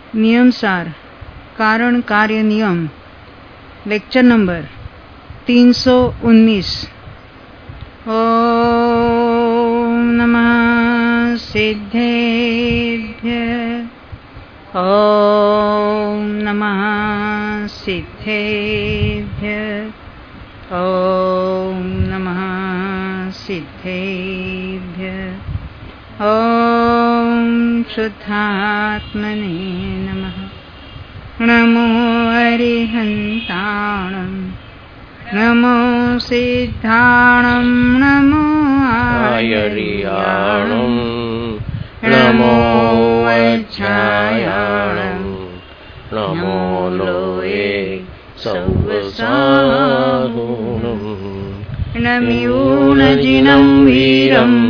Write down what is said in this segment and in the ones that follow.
नियम सार कारण कार्य नियम लेक्चर नंबर 319। ओम नमः सिद्धेभ्यः। ओम नमः सिद्धेभ्यः। ओम नमः सिद्धेभ्यः। ओम शुद्धात्मने नमः। नमो अरिहन्ताणं नमो सिद्धाणं नमो आयर्याणं नमो वज्रायाणं नमो लोये सौवसाहुणं नम्यूनजिनं वीरम्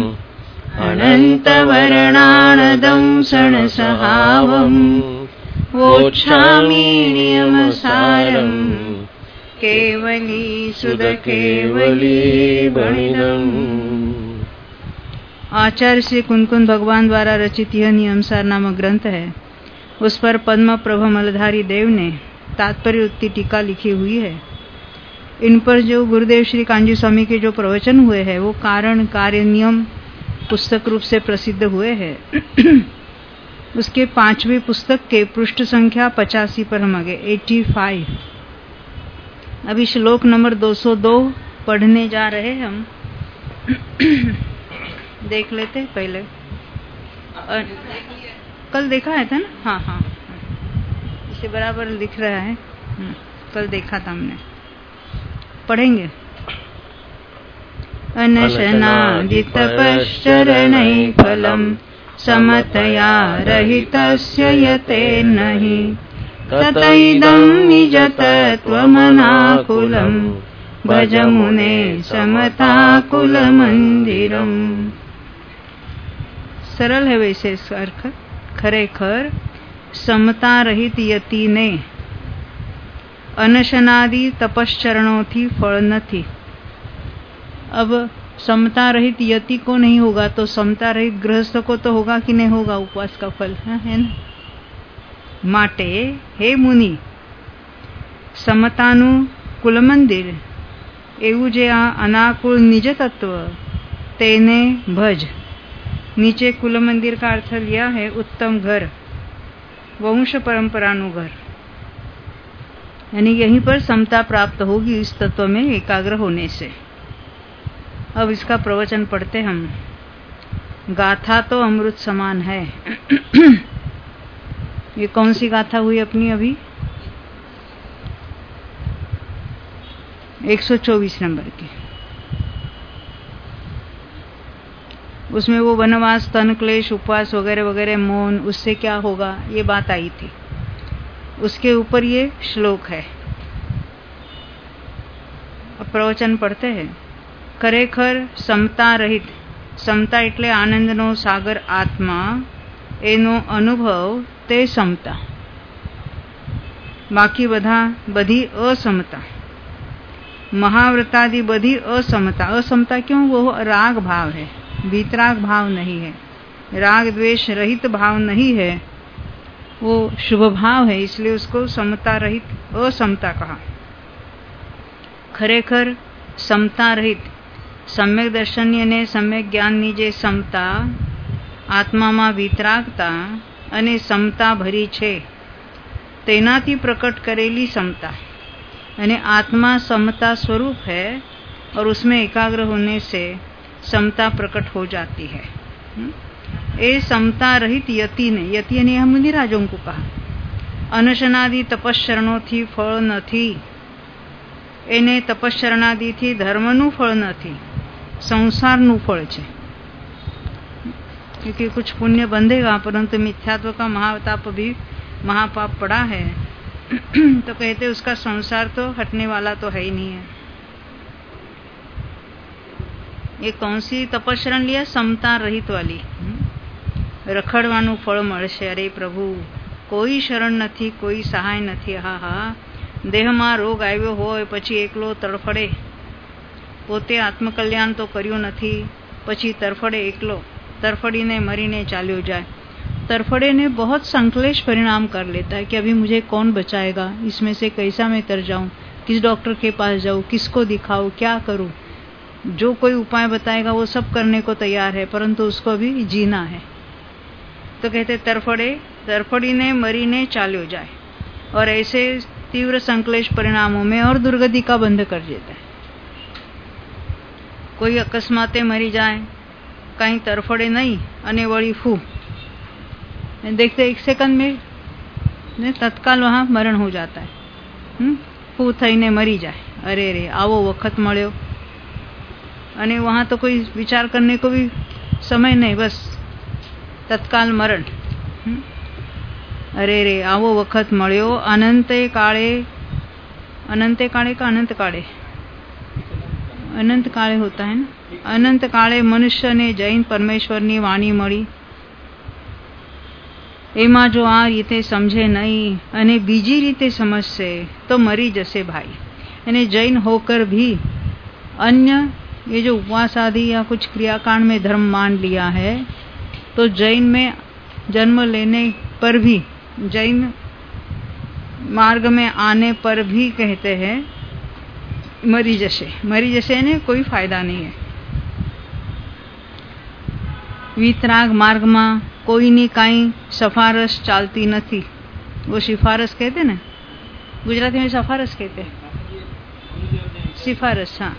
अनन्तवर्णानदं सणसहावम् वोच्छामि नियमसारम् केवली सुध केवली बणिदम्। आचार्य श्री कुंदकुंद भगवान द्वारा रचित यह नियमसार नामक ग्रंथ है। उस पर पद्म प्रभ मलधारी देव ने तात्पर्य उक्ति टीका लिखी हुई है। इन पर जो गुरुदेव श्री कांजी स्वामी के जो प्रवचन हुए हैं वो कारण कार्य नियम पुस्तक रूप से प्रसिद्ध हुए हैं। उसके 5वीं पुस्तक के पृष्ठ संख्या 85 पर हम आगे 85। अभी श्लोक नंबर 202 पढ़ने जा रहे हैं हम। देख लेते पहले। कल देखा है था ना? हाँ, इसे बराबर लिख रहा है। कल देखा था हमने। पढ़ेंगे। अनशनादितपश्चरणैफलं समतया रहितस्य यतेर्नहि ततैदं निजतत्त्वमनाकुलं भज मुने समताकुलमंदिरम। सरल है वैसे इसका अर्थ। खरेखर समता रहित यति ने अनशनादि तपश्चरणों थी फल નથી। अब समता रहित यति को नहीं होगा तो समता रहित गृहस्थ को तो होगा कि नहीं होगा उपवास का फल, है ना? माटे हे मुनि समतानु कुल मंदिर एवं जे आ अनाकुल निज तत्व तेने भज। नीचे कुल मंदिर का अर्थ लिया है उत्तम घर, वंश परंपरानु घर, यानी यहीं पर समता प्राप्त होगी इस तत्व में एकाग्र होने से। अब इसका प्रवचन पढ़ते हम। गाथा तो अमृत समान है। ये कौन सी गाथा हुई अपनी अभी? 124 नंबर की। उसमें वो वनवास, तन क्लेश, उपवास वगैरह वगैरह, मौन, उससे क्या होगा ये बात आई थी। उसके ऊपर ये श्लोक है। अब प्रवचन पढ़ते हैं। खरेखर समता रहित, समता એટલે આનંદનો સાગર આત્મા, એનો અનુભવ તે સમતા। બાકી બધી असमता, महाव्रतादि बधी असमता। असमता क्यों? वो राग भाव है, वीतराग भाव नहीं है, राग द्वेष रहित भाव नहीं है, वो शुभ भाव है, इसलिए उसको समता रहित असमता कहा। खरेखर समता रहित सम्यक दर्शनની અને सम्यक જ્ઞાનની જે સમતા, આત્મામાં વિતરાગતા અને સમતા ભરી છે તેનાથી પ્રકટ કરેલી સમતા, અને આત્મા समता स्वरूप है और उसमें एकाग्र होने से समता प्रकट हो जाती है। ये समता रहित यति ने, यति ने हम मुनिराजों को कहा, अनशनादि तपश्चरणों फल નથી। એને તપશ્ચરણાદિથી ધર્મનું ફળ નથી, संसारનું फल છે। क्योंकि कुछ पुण्य बंधेगा परंतु मिथ्यात्व का महापाप पड़ा है तो कहते उसका संसार तो हटने वाला तो है ही नहीं है। ये कौन सी तपश्चरण लिया? समता रहित वाली। रखड़वानुं फल मळशे। अरे प्रभु, कोई शरण नहीं, कोई सहाय नहीं। हा देह में रोग आव्यो होय पछी एकलो तड़फड़े, पोते आत्मकल्याण तो कर्युं नहीं, पछी तड़फड़े एकलो, तड़फड़ीने मरीने चाल्यो जाय। तरफड़े ने बहुत संकलेश परिणाम कर लेता है कि अभी मुझे कौन बचाएगा, इसमें से कैसा मैं तर जाऊं, किस डॉक्टर के पास जाऊं, किसको दिखाऊं, क्या करूं। जो कोई उपाय बताएगा वो सब करने को तैयार है, परंतु उसको भी जीना है। तो कहते तरफड़ी ने मरी ने चाल्यो जाए, और ऐसे तीव्र संकलेश परिणामों में और दुर्गति का बंध कर देता है। कोई अकस्माते मरी जाए, कहीं तरफड़े नहीं અને વળી ફૂ, देखते 1 सेकंड में तत्काल वहां मरण हो जाता है। फू थईने मरी जाए, अरे रे आवो वखत मळ्यो, અને वहां तो कोई विचार करने को भी समय नहीं, बस तत्काल मरण। अरे रे आवो वखत मळ्यो, अनंते काळे का अनंत काळे, अनंत काळे होता है ना, अनंत काळे मनुष्य ने जैन परमेश्वरनी वाणी मળી, એમાં જો આ રીતે સમજે नहीं અને બીજી રીતે समझसे तो मरी जैसे भाई। यानी जैन होकर भी अन्य ये जो उपवास आदि या कुछ क्रियाकांड में धर्म मान लिया है, तो जैन में जन्म लेने पर भी, जैन मार्ग में आने पर भी कहते हैं मरी जैसे ने कोई फायदा नहीं है। वितराग मार्ग में कोईनी काई सफारस चालती नहीं। वो सिफारस कहते ना, गुजराती में सफारस कहते हैं, सिफारस। हाँ,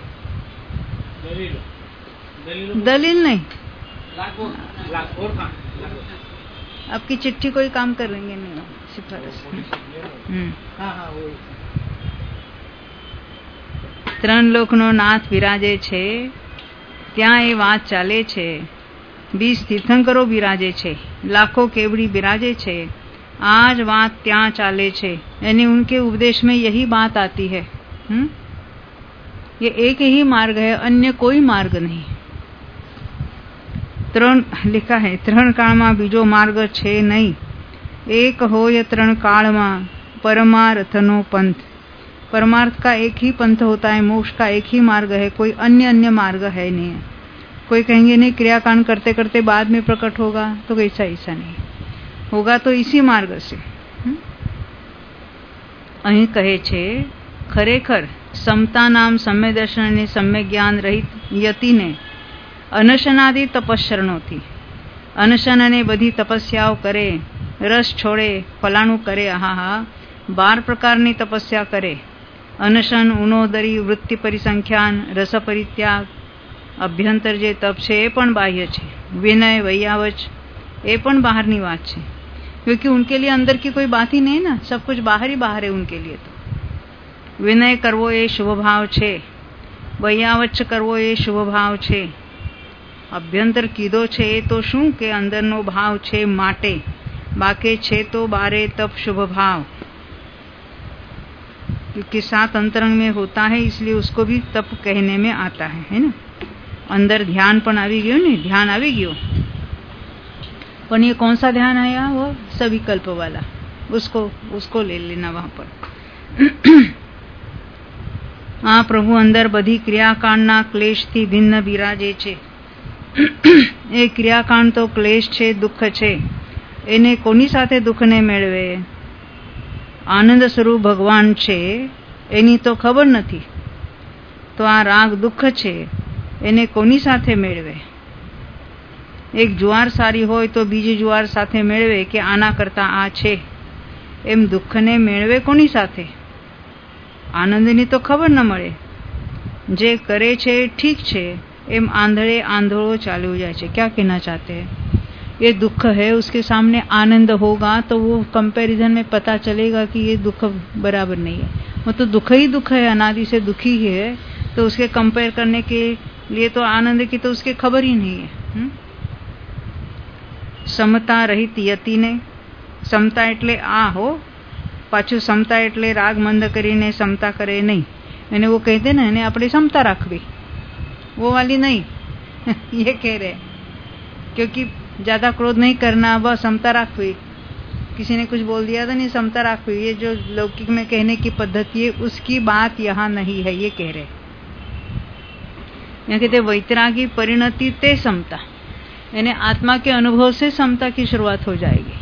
दलील नहीं, आपकी चिट्ठी कोई काम कर रही है नहीं, सिफारस। ત્રણ લોકનો નાથ બિરાજે છે, ત્યાં એ વાત ચાલે છે। 20 तीर्थंकरो बिराजे छे, लाखों केवड़ी बिराजे छे, आज बात त्या चाले छे। यानी उनके उपदेश में यही बात आती है। ये एक ही मार्ग है, अन्य कोई मार्ग नहीं। त्रण लिखा है, त्रण काल में बीजो मार्ग छे नहीं, एक होय त्रण काल में परमार्थनो पंथ। परमार्थ का एक ही पंथ होता है, मोक्ष का एक ही मार्ग है, कोई अन्य मार्ग है नहीं है। कोई कहेंगे नहीं क्रियाकांड करते करते बाद में प्रकट होगा, तो ऐसा नहीं होगा, तो इसी मार्ग से। અહીં કહે છે, ખરેખર સમતા નામ સમ્ય દર્શન અને સમ્ય જ્ઞાન રહિત યતિને અનશનાદિ તપશ્ચરણોથી, અનશન અને બધી તપસ્યાઓ કરે, રસ છોડે, ફલાણું કરે, આહા 12 પ્રકારની તપસ્યા કરે। અનશન, ઉનોદરી, વૃત્તિ પરિસંખ્યાન, રસ પરિત્યાગ, અભ્યંતર જે તપ છે એ પણ બાહ્ય છે, વિનય, વૈયાવચ એ પણ બહારની વાત છે, क्योंकि उनके लिए अंदर की कोई बात ही नहीं ना, सब कुछ बाहर ही बाहर है उनके लिए। तो विनय करवो એ શુભ ભાવ છે, વૈયાવચ કરવો એ શુભ ભાવ છે, અભ્યંતર કીધો છે એ તો શું કે અંદરનો ભાવ છે માટે, બાકી છે તો બારે તપ શુભ ભાવ, क्योंकि 7 अंतरंग में होता है, इसलिए उसको भी तप कहने में आता है ना। अंदर ध्यान पण આવી ગયો ને, ध्यान આવી ગયો, पण ये कौन सा ध्यान आया, वो सविकल्प वाला, उसको ले लेना वहां पर। आ प्रभु अंदर बधी क्रियाकांडना क्लेशથી ભિન્ન બિરાજે છે। એ ક્રિયાકાંડ તો ક્લેશ છે, દુઃખ છે, એને કોની સાથે દુઃખને મેળવે? આનંદ સ્વરૂપ ભગવાન છે એની તો ખબર નથી, તો આ રાગ દુઃખ છે એને કોની સાથે મેળવે? એક જુવાર સારી હોય તો બીજી જુવાર સાથે મેળવે કે આના કરતા આ છે, એમ દુઃખને મેળવે કોની સાથે? આનંદની તો ખબર ન મળે। જે કરે છે ઠીક છે એમ આંધળે આંધળો ચાલ્યો જાય છે। क्या कहना चाहते हैं? ये दुख है, उसके सामने आनंद होगा तो वो कंपैरिजन में पता चलेगा कि ये दुख बराबर नहीं है, वो तो दुख ही दुख है, अनादि से दुखी ही है, तो उसके कंपेयर करने के लिए तो आनंद की तो उसके खबर ही नहीं है। समता रहित यतिने, समता એટલે આ हो, પાછું समता એટલે રાગ મંદ કરીને समता करे नहीं, એને वो कहते ना, એને આપણે समता રાખવી, वो वाली नहीं। ये कह रहे क्योंकि ज्यादा क्रोध नहीं करना, बस समता रखवी। किसी ने कुछ बोल दिया था नहीं, समता रखवी, ये जो लौकिक में कहने की पद्धति है उसकी बात यहाँ नहीं है, ये कह रहे। यहाँ कहते वैतरागी परिणति ते समता, यानी आत्मा के अनुभव से समता की शुरुआत हो जाएगी।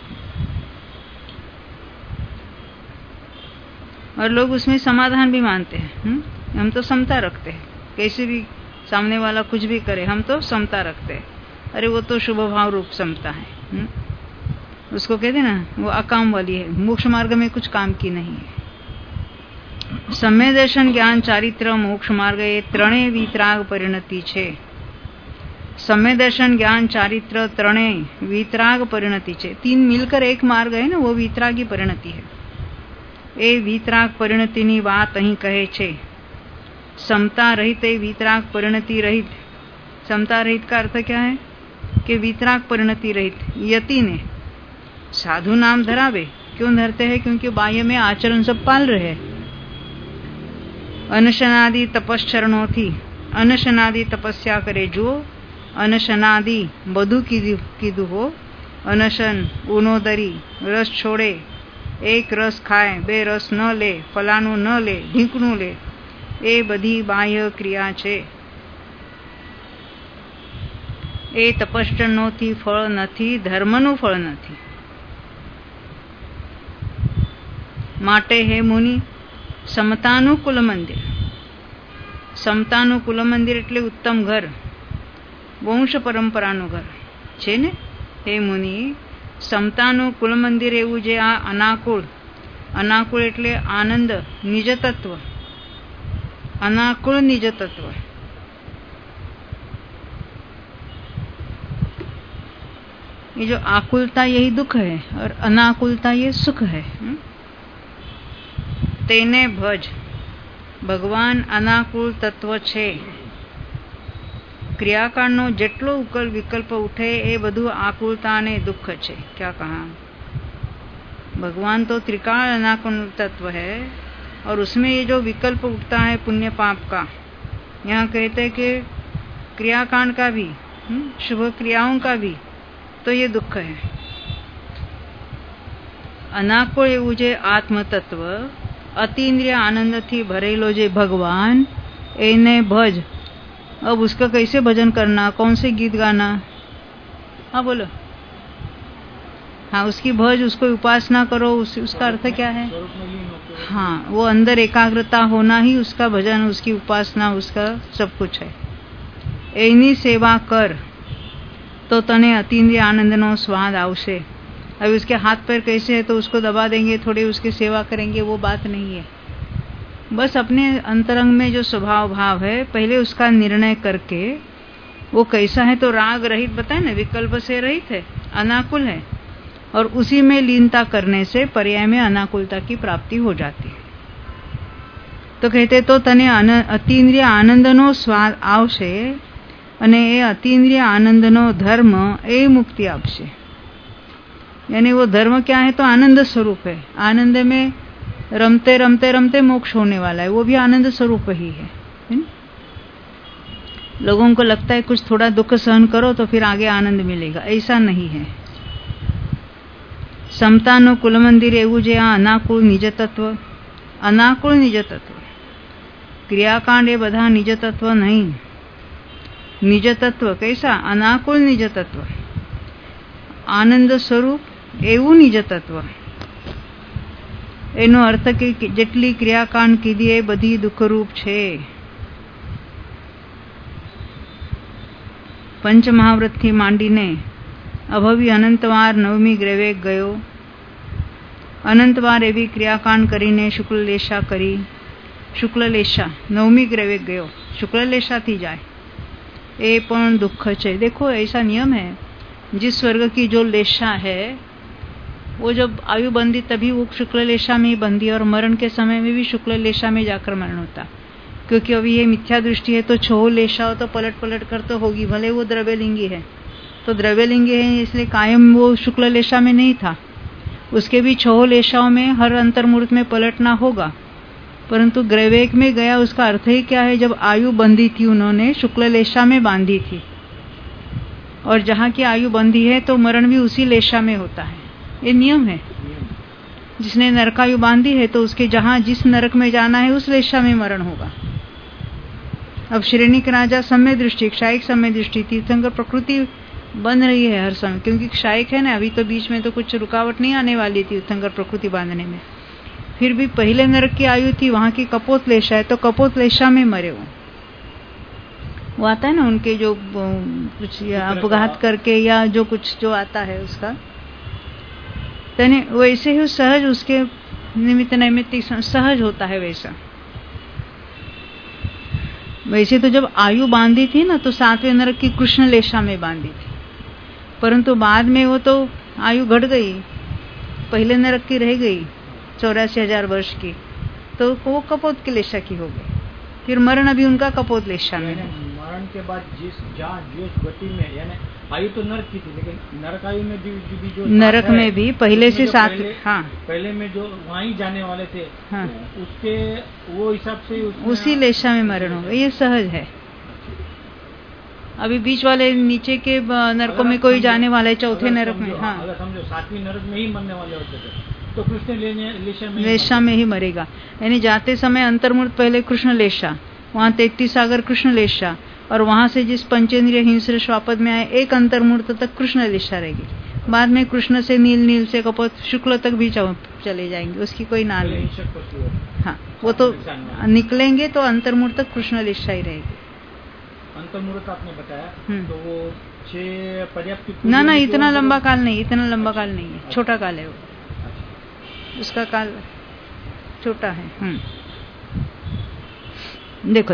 और लोग उसमें समाधान भी मानते हैं। हम तो समता रखते हैं, कैसे भी सामने वाला कुछ भी करे हम तो समता रखते हैं। अरे वो तो शुभ भाव रूप समता है। उसको कहते ना वो अकाम वाली है, मोक्ष मार्ग में कुछ काम की नहीं है। सम्यक दर्शन ज्ञान चारित्र मोक्ष मार्ग ये ત્રણેય વિતરાગ પરિણતિ છે। सम्यक दर्शन ज्ञान चारित्र ત્રણેય वितराग परिणति છે। तीन मिलकर एक मार्ग है ना, वो वितरागी परिणति है। ए वितराग परिणतिनी बात અહીં કહે છે। समता रहित ए वितराग परिणति रहित। समता रहित का अर्थ क्या है कि वितराग परिणति रहित यति ने साधु नाम धरावे। क्यों धरते हैं? क्योंकि बाह्य में आचरण सब पाल रहे। अनशनादि तपश्चरणों थी अनशनादि तपस्या करे जो अनशनादि बधु कीधु हो। अनशन ऊनोदरी रस छोड़े, एक रस खाए, बे रस न ले, फलानु न ले, ढींकणु ले, ए बधी बाह्य क्रिया छे। ए तपश्चरणों फल नथी, धर्मनु फल नथी। माटे हे मुनि समतानुकूल मंदिर। समतानुकूल मंदिर એટલે ઉત્તમ ઘર, વંશ પરંપરાનું ઘર છે ને। હે મુનિ સમતાનુકૂલ મંદિર એવું જે આ અનાકૂળ, અનાકૂળ એટલે આનંદ નિજ તત્વ, अनाकुल निज तत्व। ये जो आकुलता यही दुख है और अनाकुलता ये सुख है। तेने भज भगवान अनाकुल तत्व छे। क्रियाकांडनो जेटलो उकल विकल्प उठे ए बधु आकुलता ने दुख छे। क्या कहा? भगवान तो त्रिकाल अनाकुल तत्व है और उसमें ये जो विकल्प उठता है पुण्य पाप का, यहाँ कहते हैं कि क्रियाकांड का भी, शुभ क्रियाओं का भी, तो ये दुख है। अनाकुल एवं जे आत्म तत्व अतीन्द्रिय आनंद थी भरेलो जे भगवान एने भज। अब उसका कैसे भजन करना, कौन से गीत गाना? हाँ बोलो। हाँ, उसकी भज, उसको उपासना करो। उसका अर्थ क्या है? हाँ, वो अंदर एकाग्रता होना ही उसका भजन, उसकी उपासना, उसका सब कुछ है। एनी सेवा कर तो तने अतीन्द्रिय आनंद नो स्वाद आवशे। अभी उसके हाथ पैर कैसे है तो उसको दबा देंगे, थोड़ी उसकी सेवा करेंगे, वो बात नहीं है। बस अपने अंतरंग में जो स्वभाव भाव है पहले उसका निर्णय करके वो कैसा है, तो राग रहित बताए ना, विकल्प से रहित है, अनाकुल है, और उसी में लीनता करने से पर्याय में अनाकुलता की प्राप्ति हो जाती है। तो कहते तो तने अतीन्द्रिय आनंदनो स्वाद आवशे અને એ अतीन्द्रिय आनंदनो धर्म ए मुक्ति आपसे। यानी वो धर्म क्या है? तो आनंद स्वरूप है। आनंद में रमते रमते रमते मोक्ष होने वाला है, वो भी आनंद स्वरूप ही है। लोगों को लगता है कुछ थोड़ा दुख सहन करो तो फिर आगे आनंद मिलेगा, ऐसा नहीं है। समतानो कुल मंदिर एवं जे आ अनाकुल निज तत्व, अनाकुल निज तत्व। क्रियाकांड ए बधा निज तत्व नहीं। निज तत्व कैसा? अनाकुल निज तत्व, आनंद स्वरूप एवं निज तत्व। एनो अर्थ के जेटली क्रियाकांड कीधी ए बधी दुखरूप छे। पंच महाव्रत थी मांडीने अभवी अनंतवार नवमी ग्रेवे गयो। अनंतवार एवी क्रियाकांड करीने शुक्ललेशा करी। शुक्ललेशा नवमी ग्रेवे गयो, शुक्ललेशा थी जाए, ए पण दुख छे। देखो ऐसा नियम है, जिस स्वर्ग की जो लेशा है वो जब आयु बंधी तभी वो शुक्ल लेशा में ही बंधी, और मरण के समय में भी शुक्ल लेशा में जाकर मरण होता। क्योंकि अभी ये मिथ्या दृष्टि है तो छो लेशा हो तो पलट पलट कर तो होगी, भले वो द्रव्यलिंगी है तो द्रव्यलिंगी है, इसलिए कायम वो शुक्ल लेशा में नहीं था। उसके भी छो लेशाओं में हर अंतर्मुहूर्त में पलटना होगा, परंतु ग्रैवेक में गया उसका अर्थ ही क्या है? जब आयु बंधी थी उन्होंने शुक्ल लेशा में बांधी थी, और जहाँ की आयु बंधी है तो मरण भी उसी लेशा में होता है। ये नियम है। जिसने नरकायु बांधी है तो उसके जहाँ जिस नरक में जाना है उस लेशा में मरण होगा। अब श्रेणी के राजा सम्यक दृष्टि, क्षायिक सम्यक दृष्टि, तीर्थंकर प्रकृति बन रही है हर समय, क्योंकि क्षायक है ना। अभी तो बीच में तो कुछ रुकावट नहीं आने वाली थी तीर्थंकर प्रकृति बांधने में। फिर भी पहले नरक की आयु थी, वहां की कपोतलेशा है, तो कपोतलेशा में मरे वो आता है ना उनके जो कुछ अपघात करके या जो कुछ जो आता है उसका, तने वैसे ही सहज उसके निमित्त नैमित्तिक सहज होता है वैसा। वैसे तो जब आयु बांधी थी ना तो 7वें नरक की कृष्ण लेशा में बांधी थी, परंतु बाद में वो तो आयु घट गई, पहले नरक की रह गई 84,000 वर्ष की, तो वो कपोत की लेशा की हो गई। फिर मरण अभी उनका कपोत लेशा में है। मरण के बाद जिस गति में, यानी आयु तो नरक की थी, लेकिन नरक आयु में भी जो नरक में भी पहले से 7, हाँ पहले में जो वहीं जाने वाले थे, हाँ, उसके वो हिसाब से उसी लेशा में मरण होगा, ये सहज है। अभी बीच वाले नीचे के नरकों में कोई जाने वाला है, चौथे नरक में, हाँ अगर समझो 7वीं नरक में ही मरने वाले होते थे तो कृष्ण लेशा में ही मरेगा। यानी जाते समय अंतर्मूर्त पहले कृष्ण लेशा, वहां 33 सागर कृष्ण लेशा, और वहां से जिस पंचेंद्रिय हिंस्र श्वापद में आए एक अंतर्मूर्त तक कृष्ण लेशा रहेगी। बाद में कृष्ण से नील, नील से कपोत, शुक्ल तक भी चले जाएंगे, उसकी कोई नाम नहीं। हाँ, वो तो निकलेंगे तो अंतर्मूर्त तक कृष्ण लेशा ही रहेगी। अंतर्मूर्त आपने बताया, तो वो 6 पर्याप्त ना इतना लंबा काल नहीं, इतना लंबा काल नहीं है, छोटा काल है वो, उसका काल छोटा है। देखो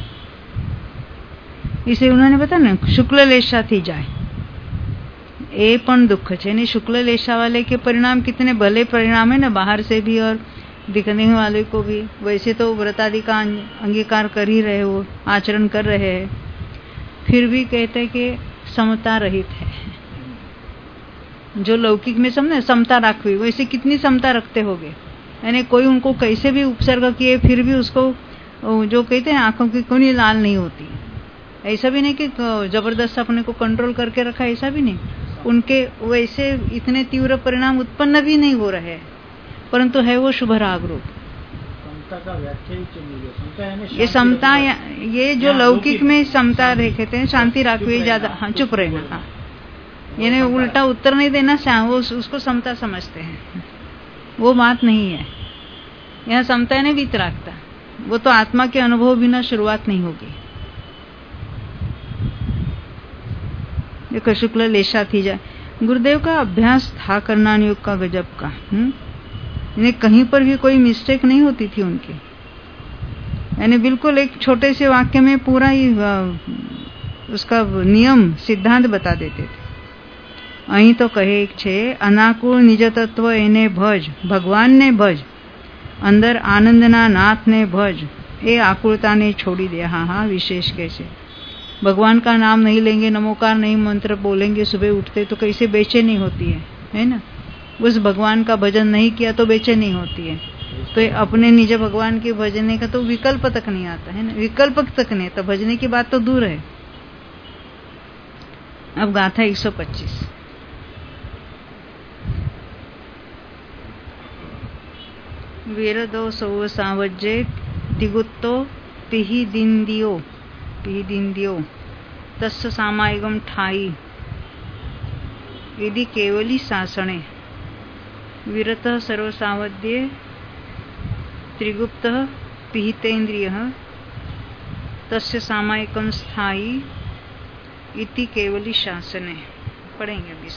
इसे उन्होंने बताया ना, शुक्ल लेशा थी जाए ए पण दुख है। नहीं, शुक्ल लेशा वाले के परिणाम कितने भले परिणाम है ना, बाहर से भी और दिखने वाले को भी। वैसे तो व्रत आदि का अंगीकार कर ही रहे, वो आचरण कर रहे हैं, फिर भी कहते कि समता रहित है। जो लौकिक में समझे समता राखवी, वैसे कितनी समता रखते होगे। यानी कोई उनको कैसे भी उपसर्ग किए फिर भी उसको जो कहते हैं आंखों की कोई लाल नहीं होती। ऐसा भी नहीं कि जबरदस्त अपने को कंट्रोल करके रखा, ऐसा भी नहीं। उनके वैसे इतने तीव्र परिणाम उत्पन्न भी नहीं हो रहे, परंतु है वो शुभ राग रूप। ये समता, ये जो लौकिक में समता कहते हैं, शांति राखवी, ज्यादा, हाँ चुप रहना, हाँ, यानी उल्टा उत्तर नहीं देना, वो उसको समता समझते हैं। वो बात नहीं है यहाँ। समता ने वितरागता, वो तो आत्मा के अनुभव बिना शुरुआत नहीं होगी। देखो शुक्ल लेशा थी जाए, गुरुदेव का अभ्यास था करना योग का गजब का। यानी कहीं पर भी कोई मिस्टेक नहीं होती थी उनकी, यानी बिल्कुल एक छोटे से वाक्य में पूरा ही उसका नियम सिद्धांत बता देते थे। અહીં તો કહે છે અનાકુળ નિજ તત્વ એને ભજ, ભગવાનને ભજ, અંદર આનંદના નાથને ભજ, એ આકુળતાને छोड़ी दे। हाँ हाँ, विशेष कैसे भगवान का नाम नहीं लेंगे, नमोकार नहीं मंत्र बोलेंगे सुबह उठते तो कैसे बेचैनी होती है ना। उस भगवान का भजन नहीं किया तो बेचैनी होती है। तो अपने निज भगवान के भजने का तो विकल्प तक नहीं आता है ना, विकल्प तक नहीं, तो भजने की बात तो दूर है। अब गाथा 125। वीरदो सौ सावज्जे तिगुत्तो पिहि दिंदियो तस्य सामायिकम ठाई यदि केवली शासने वीरतः सर्वसावध्ये त्रिगुप्तः पिहितेन्द्रियः तस्य सामायिकम स्थायी इति केवली शासने। पढ़ेंगे अभी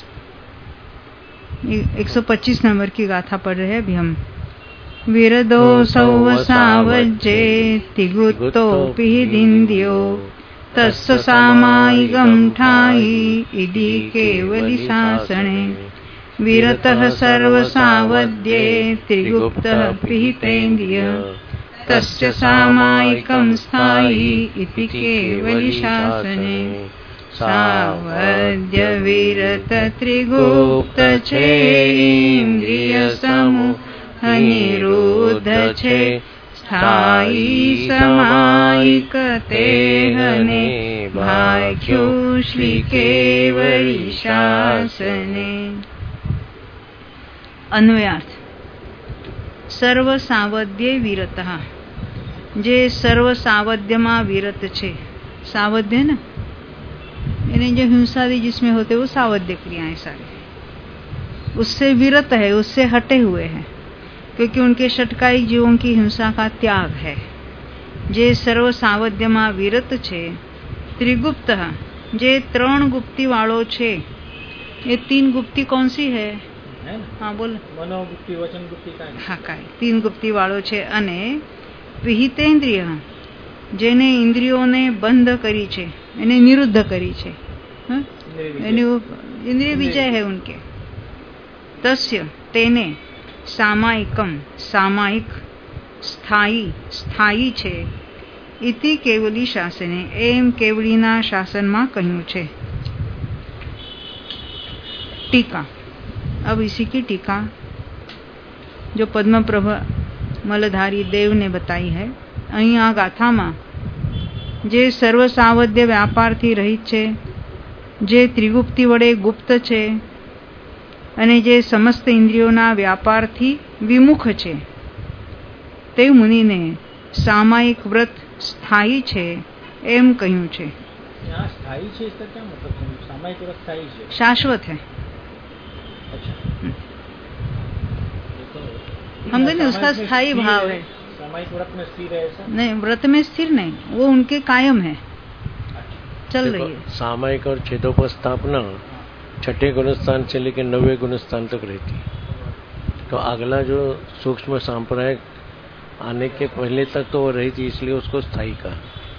125 नंबर की गाथा पढ़ रहे हैं अभी हम। वीरदो सौवसावज्जे तिगुत्तोऽपि दिन्द्यो तस्य सामायिकं ठायि इति केवली शासने। वीरतः सर्वसावध्ये त्रिगुप्तः पिहितेन्द्रियः तस्य सामायिकं स्थायि इति केवली शासने। सावध्य वीरत त्रिगुप्त छे इंद्रिय समूह निरुद्ध छे स्थायी समायिक तेहने भाग्यो श्री केवली शासने। अन्वयार्थ सर्व सावध्य वीरतः, जे सर्व सावध्यમાં વિરત છે, સાવધ્ય ને यानी जो हिंसादि जिसमें होते वो सावध्य क्रियाएं सारे, उससे विरत है, उससे हटे हुए हैं, क्योंकि उनके षटकायिक जीवों की हिंसा का त्याग है। जे सर्व सावध्यમાં વિરત છે, त्रिगुप्त जे 3 गुप्ती वालों छे। ये 3 गुप्ती कौन सी है? हाँ बोल। मनोगुप्ती, वचन गुप्ती काय? हाँ काय 3 गुप्ती वालों छे। अने विहितेन्द्रिय जेने इंद्रियोने बंध करी छे, एने निरुद्ध करी छे, इंद्रिय विजय है उनके। तस्य तेने सामायिकम सामायिक स्थायी स्थायी छे इति केवली शासने एम केवलीना शासनमा कह્યું છે। टीका। अब इसी की टीका जो पद्मप्रभ मलधारी देव ने बताई है। अहीं आ गाथामां जे सर्वसावध्य व्यापारथी रहित छे, जे त्रिगुप्ती वडे गुप्त छे અને જે સમસ્ત ઇન્દ્રિયોના વ્યાપારથી વિમુખ છે, તે મુનિને સામાયિક વ્રત સ્થાયી છે એમ કહ્યું છે। स्थायी છે इसका क्या मतलब है? सामायिक व्रत स्थायी है, शाश्वत है। अच्छा हम कहते हैं उसका स्थायी भाव है। सामायिक व्रत में स्थिर है ऐसा नहीं, व्रत में स्थिर नहीं, वो उनके कायम है, चल रही है। सामायिक और छेदोपस्थापना 6ठे गुणस्थान से लेकर 9वें गुणस्थान तक रहती है। तो अगला जो सूक्ष्म सांप्रदायिक आने के पहले तक तो वो रही थी, इसलिए उसको स्थायी कहा।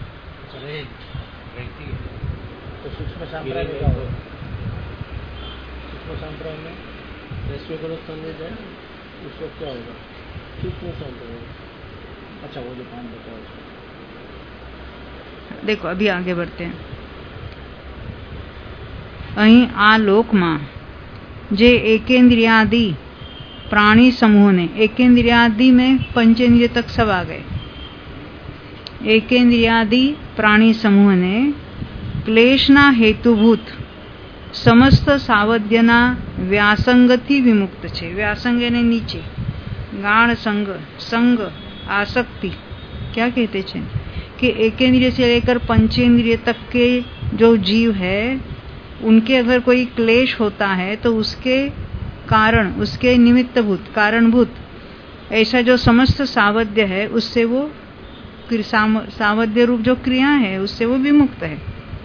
तो सूक्ष्म सांप्रदाय में क्या होगा? सूक्ष्म सांप्रदाय में 10वें गुणस्थान में जाए उस वक्त क्या होगा? सूक्ष्म सांप्रदाय, अच्छा वो जो 5 बताया उसको। देखो अभी आगे बढ़ते हैं। અહીં આ લોકમાં જે एकेन्द्रियादि प्राणी समूह ने, एकेन्द्रियादि में पंचेंद्रिय तक सब आ गए, एकेन्द्रियादि प्राणी समूह ने क्लेशना हेतुभूत समस्त सावध्यना व्यासंगથી विमुक्त छे। व्यासंग ने नीचे गाढ़ संग, संग, आसक्ति क्या कहते हैं कि एकेन्द्रिय से लेकर पंचेंद्रिय तक के जो जीव है उनके अगर कोई क्लेश होता है तो उसके कारण, उसके निमित्तभूत, कारणभूत ऐसा जो समस्त सावध्य है उससे वो सावध्य रूप जो क्रिया है उससे वो विमुक्त है।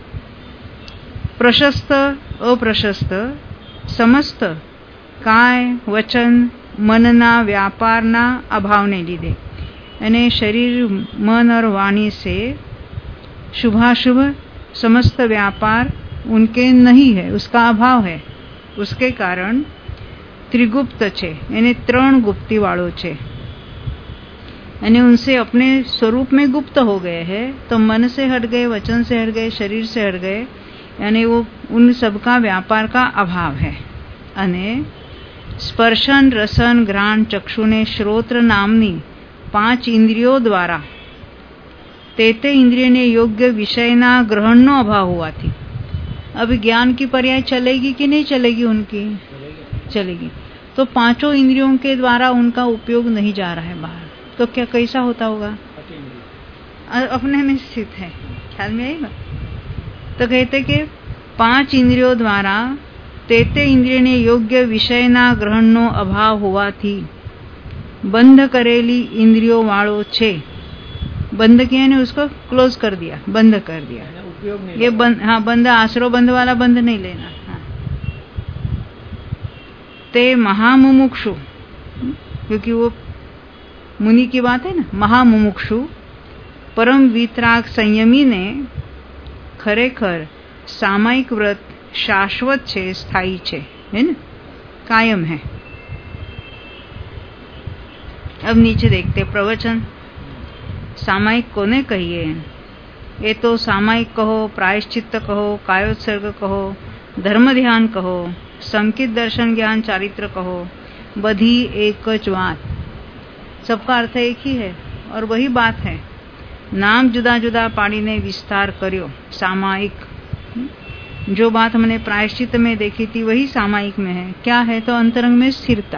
प्रशस्त अप्रशस्त समस्त काय वचन मनना व्यापारना अभावने લીધે અને शरीर मन और वाणी से शुभाशुभ समस्त व्यापार उनके नहीं है, उसका अभाव है, उसके कारण त्रिगुप्त छे, यानी 3 गुप्ती वालों छे, यानी उनसे अपने स्वरूप में गुप्त हो गए हैं। तो मन से हट गए, वचन से हट गए, शरीर से हट गए, यानी वो उन सबका व्यापार का अभाव है। अने स्पर्शन रसन घ्राण चक्षु ने श्रोत्र नामनी 5 इंद्रियों द्वारा ते इंद्रिय ने योग्य विषयना ग्रहणनो अभाव होवाथी अब ज्ञान की पर्याय चलेगी कि नहीं चलेगी? उनकी चलेगी। तो 5 इंद्रियों के द्वारा उनका उपयोग नहीं जा रहा है बाहर, तो क्या कैसा होता होगा? अपने में स्थित है। ख्याल में आई बात? तो कहते कि 5 इंद्रियों द्वारा ते इंद्रिय ने योग्य विषयना ग्रहणनो अभाव होवाथी बंध करेली इंद्रियों वालों छे। बंद किया ने उसको क्लोज कर दिया, बंद कर दिया। ये बंद, हाँ बंद, आश्रो बंद वाला बंद नहीं लेना। हाँ। ते महामुमुक्षु, क्योंकि वो मुनि की बात है ना, महामुमुक्षु परम वितराग संयमी ने खरेखर सामायिक व्रत शाश्वत छे, स्थायी छे, है ना, कायम है। अब नीचे देखते प्रवचन। सामायिक कोने कहिए? ये तो सामायिक कहो, प्रायश्चित्त कहो, कायोत्सर्ग कहो, धर्म ध्यान कहो, संकित दर्शन ज्ञान चारित्र कहो, बधी एक ज बात। सबका अर्थ एक ही है और वही बात है। नाम जुदा जुदा पाड़ीने विस्तार कर्यो सामायिक। जो बात हमने प्रायश्चित्त में देखी थी वही सामायिक में है। क्या है? तो अंतरंग में स्थिरता।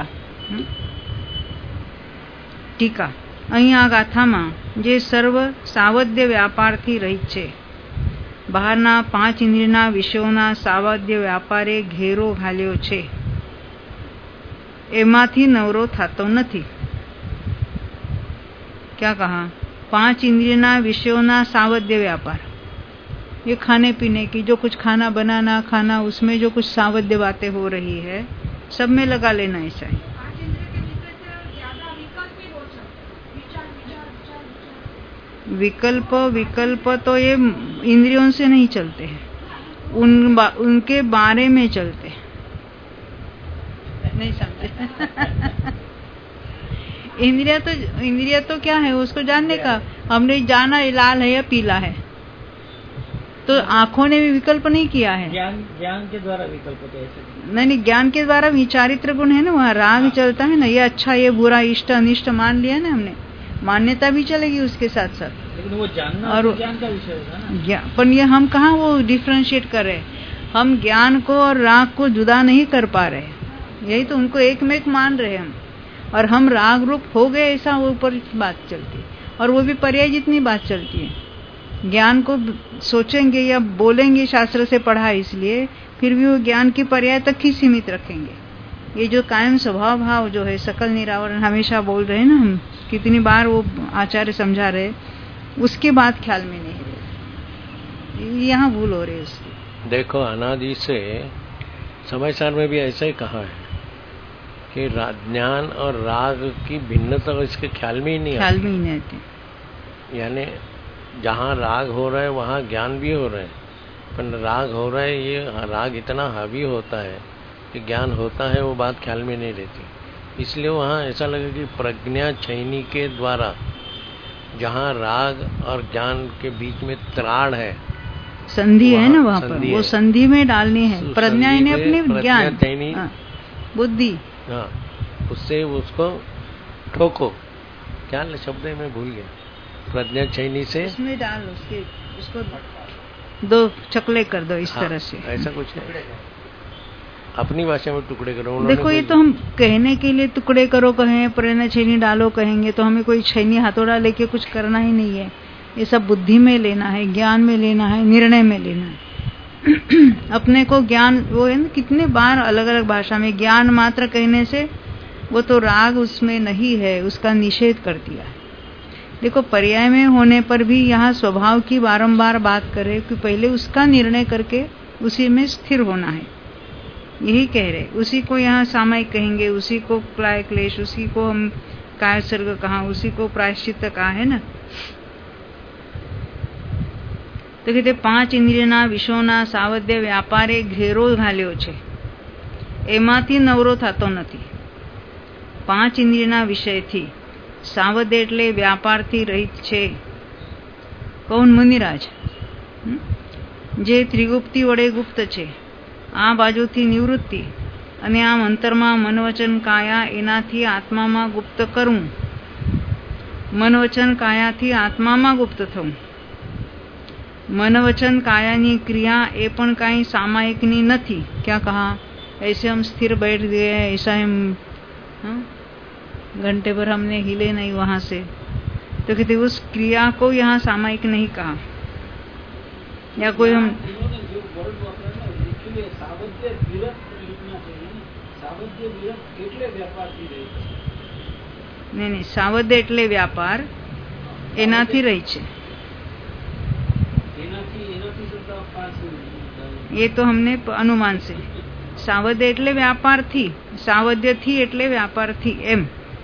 टीका। અહીં આ ગાથામાં જે સર્વ સાવધ્ય વ્યાપારથી રહિત છે બહારના 5 ઇન્દ્રિયના વિષયોના સાવાદ્ય વ્યાપારે ઘેરો ઘાલ્યો છે, એમાંથી નવરો થતો નથી. क्या कहा? 5 इंद्रियना विषयों सावध्य व्यापार, ये खाने पीने की, जो कुछ खाना बनाना खाना, उसमें जो कुछ सावध्य बातें हो रही है सब में लगा लेना ऐसा ही. विकल्प तो ये इंद्रियों से नहीं चलते हैं, उनके बारे में चलते हैं. नहीं समझे? इंद्रिया तो क्या है, उसको जानने का. हमने जाना ये लाल है या पीला है, तो आंखों ने भी विकल्प नहीं किया है. ज्ञान के द्वारा विकल्प तो ऐसे नहीं, ज्ञान के द्वारा विचारित्र गुण है ना, वहाँ राग चलता है ना, ये अच्छा ये बुरा इष्ट अनिष्ट मान लिया ना हमने, मान्यता भी चलेगी उसके साथ साथ. लेकिन वो जानना और ज्ञान का विषय होगा ना. पर ये हम कहाँ वो डिफ्रेंशिएट कर रहे, हम ज्ञान को और राग को जुदा नहीं कर पा रहे. यही तो उनको एक में एक मान रहे हम, और हम राग रूप हो गए ऐसा वो ऊपर बात चलती है. और वो भी पर्याय जितनी बात चलती है. ज्ञान को सोचेंगे या बोलेंगे शास्त्र से पढ़ा, इसलिए फिर भी वो ज्ञान की पर्याय तक ही सीमित रखेंगे. ये जो कायम स्वभाव भाव जो है, सकल निरावरण हमेशा बोल रहे हैं ना हम, कितनी बार वो आचार्य समझा रहे, उसकी बात ख्याल में नहीं रहे. यहाँ भूल हो रही है उसकी. देखो अनादि से समय सार में भी ऐसा ही कहा है कि ज्ञान और राग की भिन्नता इसके ख्याल में ही नहीं आती. यानी जहाँ राग हो रहा है वहाँ ज्ञान भी हो रहा है, पर राग हो रहा है, ये राग इतना हावी होता है कि ज्ञान होता है, वो बात ख्याल में नहीं रहती. इसलिए वहाँ ऐसा लगे कि प्रज्ञा चयनी के द्वारा जहाँ राग और ज्ञान के बीच में त्राण है, संधि है ना वहाँ पर, वो संधि में डालनी है. प्रज्ञा ने अपने ज्ञान बुद्धि, हाँ, उससे उसको ठोको. क्या शब्द है मैं भूल गया. प्रज्ञा चयनी से उसमें डाल, उसको 2 चकले कर दो इस तरह से. ऐसा कुछ है, अपनी भाषा में टुकड़े करो. देखो ये तो हम कहने के लिए टुकड़े करो कहें, प्रज्ञा चयनी डालो कहेंगे, तो हमें कोई छैनी हाथोड़ा लेके कुछ करना ही नहीं है. ये सब बुद्धि में लेना है, ज्ञान में लेना है, निर्णय में लेना है. अपने को ज्ञान, वो है ना, कितने बार अलग अलग भाषा में ज्ञान मात्र कहने से वो तो राग उसमें नहीं है, उसका निषेध कर दिया है. देखो पर्याय में होने पर भी यहाँ स्वभाव की बारंबार बात करे कि पहले उसका निर्णय करके उसी में स्थिर होना है, यही कह रहे. उसी को यहाँ सामायिक कहेंगे, उसी को क्लाय क्लेश, उसी को हम काय सर्ग कहा, उसी को प्रायश्चित कहा है ना. तो कहते 5 इंद्रियना विषयोना सावध्य व्यापारे घेरो घाल्યો છે, એમાંથી નવરો થતો નથી. 5 इंद्रियना વિષયથી સાવધ એટલે વ્યાપારથી રહિત છે. કૌન? મુનિરાજ. જે ત્રિગુપ્તિ વડે ગુપ્ત છે, આ બાજુથી નિવૃત્તિ, અને આમ અંતરમાં મનવચન કાયા એનાથી આત્મામાં ગુપ્ત કરવું. મનવચન કાયાથી આત્મામાં ગુપ્ત થવું. मनवचन कायानी क्रिया ए पण काई सामायिकनी नहीं. क्या कहा? ऐसे हम स्थिर बैठ गए, ऐसा हम घंटे भर हमने हिले नहीं वहां से, तो कहते उस क्रिया को यहाँ सामायिक नहीं कहा. या कोई हम नहीं, सावध्य एटले व्यापार एनाथी रही छे. ये तो हमने अनुमान से. सावध्य एटले व्यापार थी, सावध्य थी एटले व्यापार थी एम.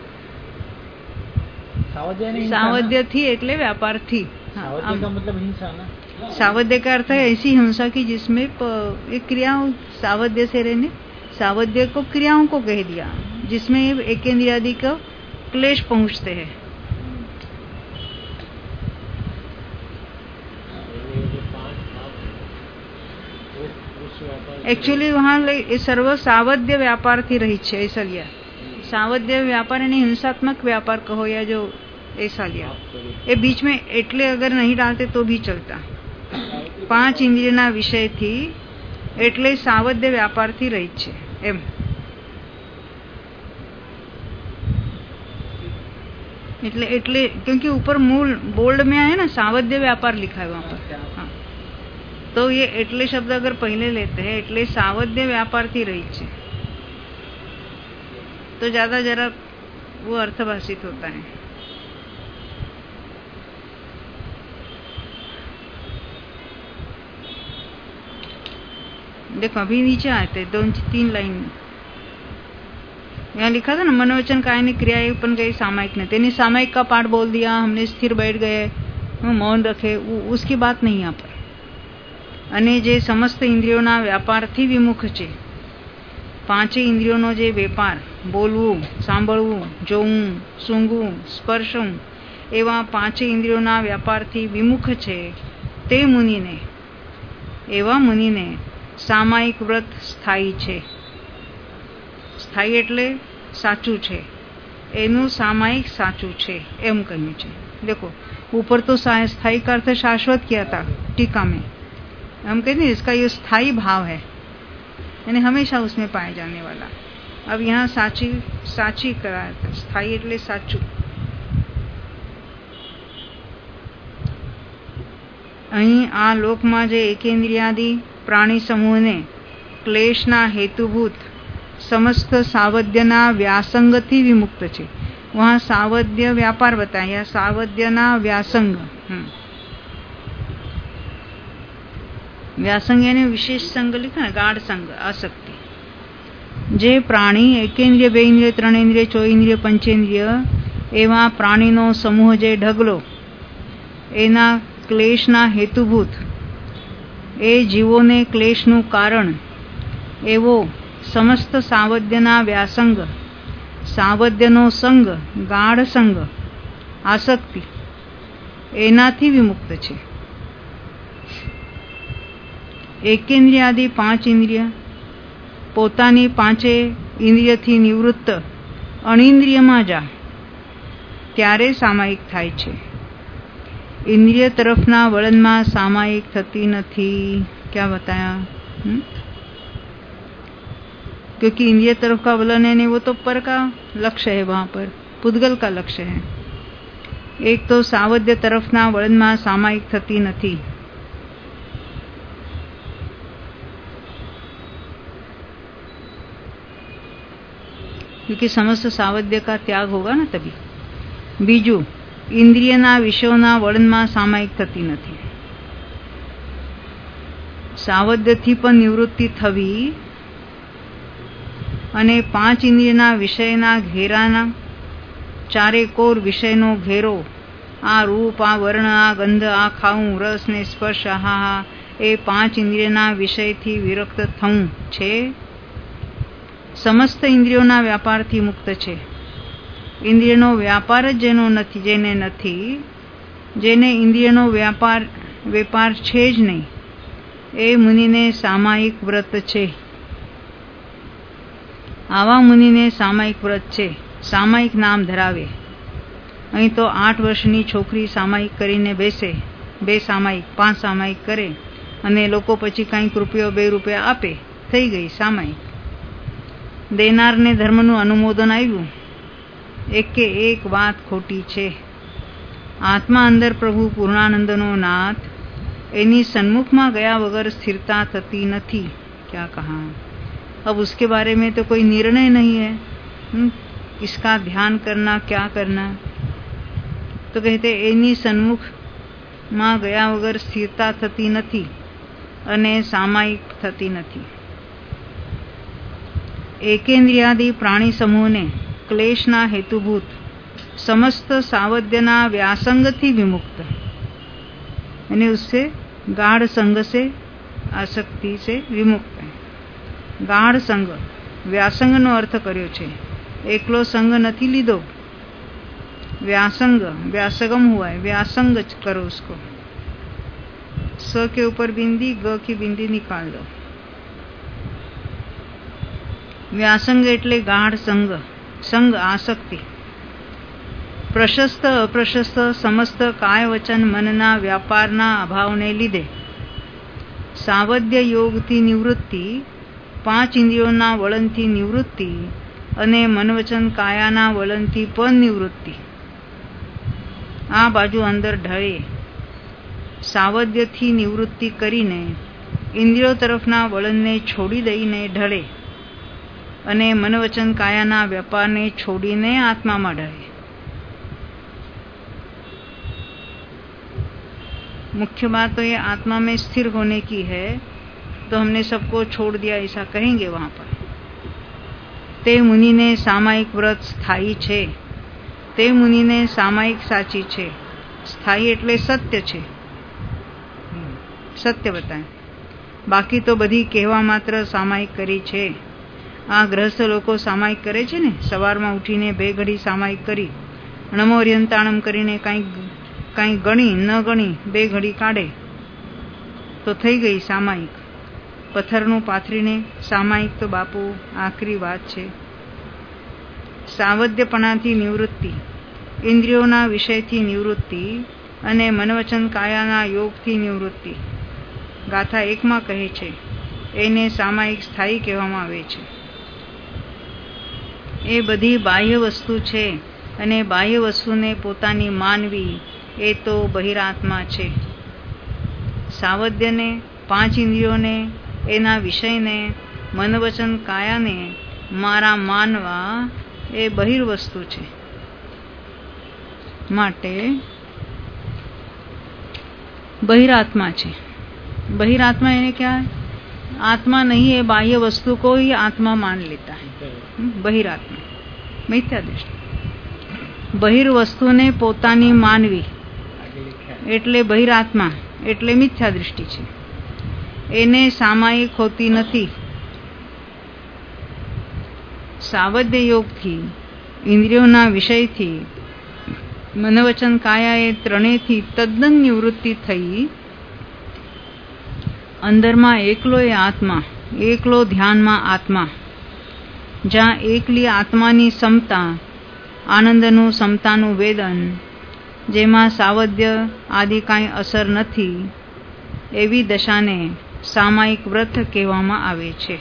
सावध्य थी एटले व्यापार थी. सावध्य का मतलब हिंसा ना. सावध्य का अर्थ है ऐसी हिंसा की जिसमें एक क्रियाओं सावध्य से रहने, सावध्य को क्रियाओं को कह दिया जिसमें एक इंद्रियादि का क्लेश पहुंचते हैं. एक्चुअली वहाँ सर्व सावध्य व्यापार थी रही है, ऐसा लिया. सावध्य व्यापार यानी हिंसात्मक व्यापार कहो या जो ऐसा लिया. ये बीच में एटले अगर नहीं डालते तो भी चलता. 5 इंद्रियना विषय थी एटले सावध्य व्यापार थी रही है एम. एटले क्योंकि ऊपर मूल बोल्ड में है ना सावध्य व्यापार लिखा है वहाँ पर. हाँ, तो ये एटले शब्द अगर पहले लेते हैं एटले सावध्य व्यापार थी रही है, तो ज्यादा जरा वो अर्थभाषित होता है। देखो अभी नीचे आए थे 2-3 लाइन यहाँ लिखा था ना, मनोवचन कायनी क्रिया पण गई सामायिक ने, तेने सामायिक का पाठ बोल दिया, हमने स्थिर बैठ गए, मौन रखे, उसकी बात नहीं यहाँ पर। અને જે સમસ્ત ઇન્દ્રિયોના વ્યાપારથી વિમુખ છે, પાંચે ઇન્દ્રિયોનો જે વેપાર, બોલવું, સાંભળવું, જોવું, સૂંઘવું, સ્પર્શવું, એવા પાંચે ઇન્દ્રિયોના વ્યાપારથી વિમુખ છે તે મુનિને, એવા મુનિને સામાયિક વ્રત સ્થાયી છે। સ્થાયી એટલે સાચું છે, એનું સામાયિક સાચું છે એમ કહ્યું છે। देखो ऊपर तो स्थायी का अर्थ शाश्वत किया था टीका में, हम कहते हैं इसका ये स्थायी भाव है, यानी हमेशा उसमें पाया जाने वाला। अब यहाँ साची कराया था, स्थायी એટલે સાચું। અહીં આ લોકમાં જે એકેન્દ્રિયાદિ પ્રાણી સમૂહને ક્લેશના હેતુભૂત समस्त सावध्यना व्यासंगથી विमुक्त છે। वहाँ सावध्य व्यापार बताया, सावध्यना व्यासंग, व्यासंग यानी विशेष संग लिखा ना, गाढ़ संग, आसक्ति। जे प्राणी एकेन्द्रिय, बेन्द्रिय, त्रणेन्द्रिय, चौइन्द्रिय, पंचेन्द्रिय एवा प्राणीनो समूह जे ढगलो एना क्लेशना हेतुभूत, ए जीवोने क्लेशनु कारण एवो समस्त सावध्यना व्यासंग, सावध्यनो संग, गाढ़ संग, आसक्ति एनाथी विमुक्त छे। एकेन्द्रियादि 5 इंद्रिय पोतानी 5 इंद्रियथी निवृत्त अणिंद्रियमां जा त्यारे सामायिक थाय छे। इंद्रिय तरफना वलणमां सामायिक थती नथी। क्या बताया? क्योंकि इंद्रिय तरफ का वलन है नहीं, वो तो पर का लक्ष्य है, वहां पर पुद्गल का लक्ष्य है। एक तो सावध्य तरफना वलणमां सामायिक थती नथी। क्योंकि समस्त सावध्य का त्याग होगा ना तभी। बीजू, इंद्रियना विषयोना वलणमां सामायिक थती नथी। सावध्यथी पण निवृत्ति थवी અને 5 इंद्रियना विषयना घेराना चारे कोर विषयनो घेरो, आ रूप, आ वर्ण, आ गंध, आ खाऊं, रस ने स्पर्श, हा ए 5 इंद्रियना विषयथी विरक्त थऊं छे। समस्त इंद्रियोना व्यापारथी मुक्त छे। इंद्रियनो व्यापार ज जेनो नथी, जेने नथी, जेने इंद्रियनो व्यापार छे ज नहीं, ए मुनिने सामायिक व्रत छे। आवा मुनिने सामायिक व्रत छे। सामायिक नाम धरावे। अहीं तो 8 वर्षनी छोकरी सामायिक करीने बेसे, 2 सामायिक 5 सामायिक करे अने लोको पछी कंईक रूपियो 2 रूपिया आपे, थई गई सामायिक। देनारने धर्मનું अनुमोदन આવ્યું। એકે એક વાત ખોટી છે। આત્મા અંદર પ્રભુ પૂર્ણાનંદનો નાથ, એની સન્મુખમાં ગયા વગર સ્થિરતા થતી નથી। क्या कहा? अब उसके बारे में तो कोई निर्णय नहीं है, इसका ध्यान करना, क्या करना। तो कहते एनी सन्मुख में गया वगर स्थिरता थती नथी अने सामायिक थती नथी। एकेन्द्रियादि प्राणी समूह ने क्लेशना हेतुभूत समस्त सावध्यना व्यासंग थी विमुक्त, यानी उससे गाढ़ संग से, आसक्ति से विमुक्त है। गाढ़ संग, व्यासंग नो अर्थ कर्यो छे। एकलो संग नहीं लीधो, व्यासंग, व्यासगम हुआ है, व्यासंग करो उसको। स के ऊपर बिंदी, ग की बिंदी निकाल दो। व्यासंग एटले गाढ़ संग, संग आसक्ति। प्रशस्त अप्रशस्त समस्त काय वचन मनना व्यापारना अभावने लीधे सावध्य योगथी निवृत्ति, 5 इंद्रियोना वलणथी निवृत्ति अने मनवचन कायाना वलणथी पण निवृत्ति। आ बाजू अंदर ढळे सावध्यथी निवृत्ति करीने ઇન્દ્રિયો તરફના વલણને છોડી દઈને ઢળે અને મનોવચન કાયાના વ્યાપારને છોડીને આત્મામાં ઢળે। मुख्य बात तो ये आत्मा में स्थिर होने की है, तो हमने सबको छोड़ दिया ऐसा कहेंगे वहां पर। ते मुनि ने सामायिक व्रत स्थायी छे, ते मुनि ने सामायिक साची छे। स्थायी एटले सत्य छे, सत्य बताए, बाकी तो बधी कहेवा मात्र सामायिक करी छे। आ गृहस्थ लोको सामायिक करे छे ने, सवारमां उठीने 2 घड़ी सामायिक करी, नमोर्यंताणम करीने काई गणी न गणी 2 घड़ी काढे तो थई गई सामायिक। पत्थरनुं पाथरीने सामायिक तो बापू आखरी बात छे। सावध्यपणाथी निवृत्ति, इंद्रियोना विषयथी निवृत्ति अने मनवचन कायाना योगथी निवृत्ति। गाथा 1 मां कहे छे एने सामायिक स्थायी कहेवामां आवे छे। ए बधी बाह्य वस्तु छे अने बाह्य वस्तुने पोतानी मानवी ए तो बहिरात्मा छे। सावध्यने 5 इंद्रियोने एना विषयने मनवचन कायाने मारा मानवा ए बहिर्वस्तु छे। माटे बहिरात्मा छे। बहिरात्मा यानी क्या है? आत्मा नहीं है, बाह्य वस्तु को ही आत्मा मान लेता है। बहिरात्मा मिथ्या दृष्टि। बहिर्वस्तु ने पोतानी मानवी एटले बहिरात्मा एटले मिथ्या दृष्टि छे। एने सामायिक होती नथी। सावध्य योग थी, इंद्रियोना विषय थी, मनवचन काया ए त्रणेय थी तद्दन निवृत्ति थई। अंदर में एकलो ए आत्मा, एकलो ध्यान में आत्मा, ज्यां एकली आत्मानी समता, आनंदनु समतानु वेदन, जेमां सावध्य आदि काई असर नथी, एवी दशाने सामायिक व्रत कहेवामां आवे छे।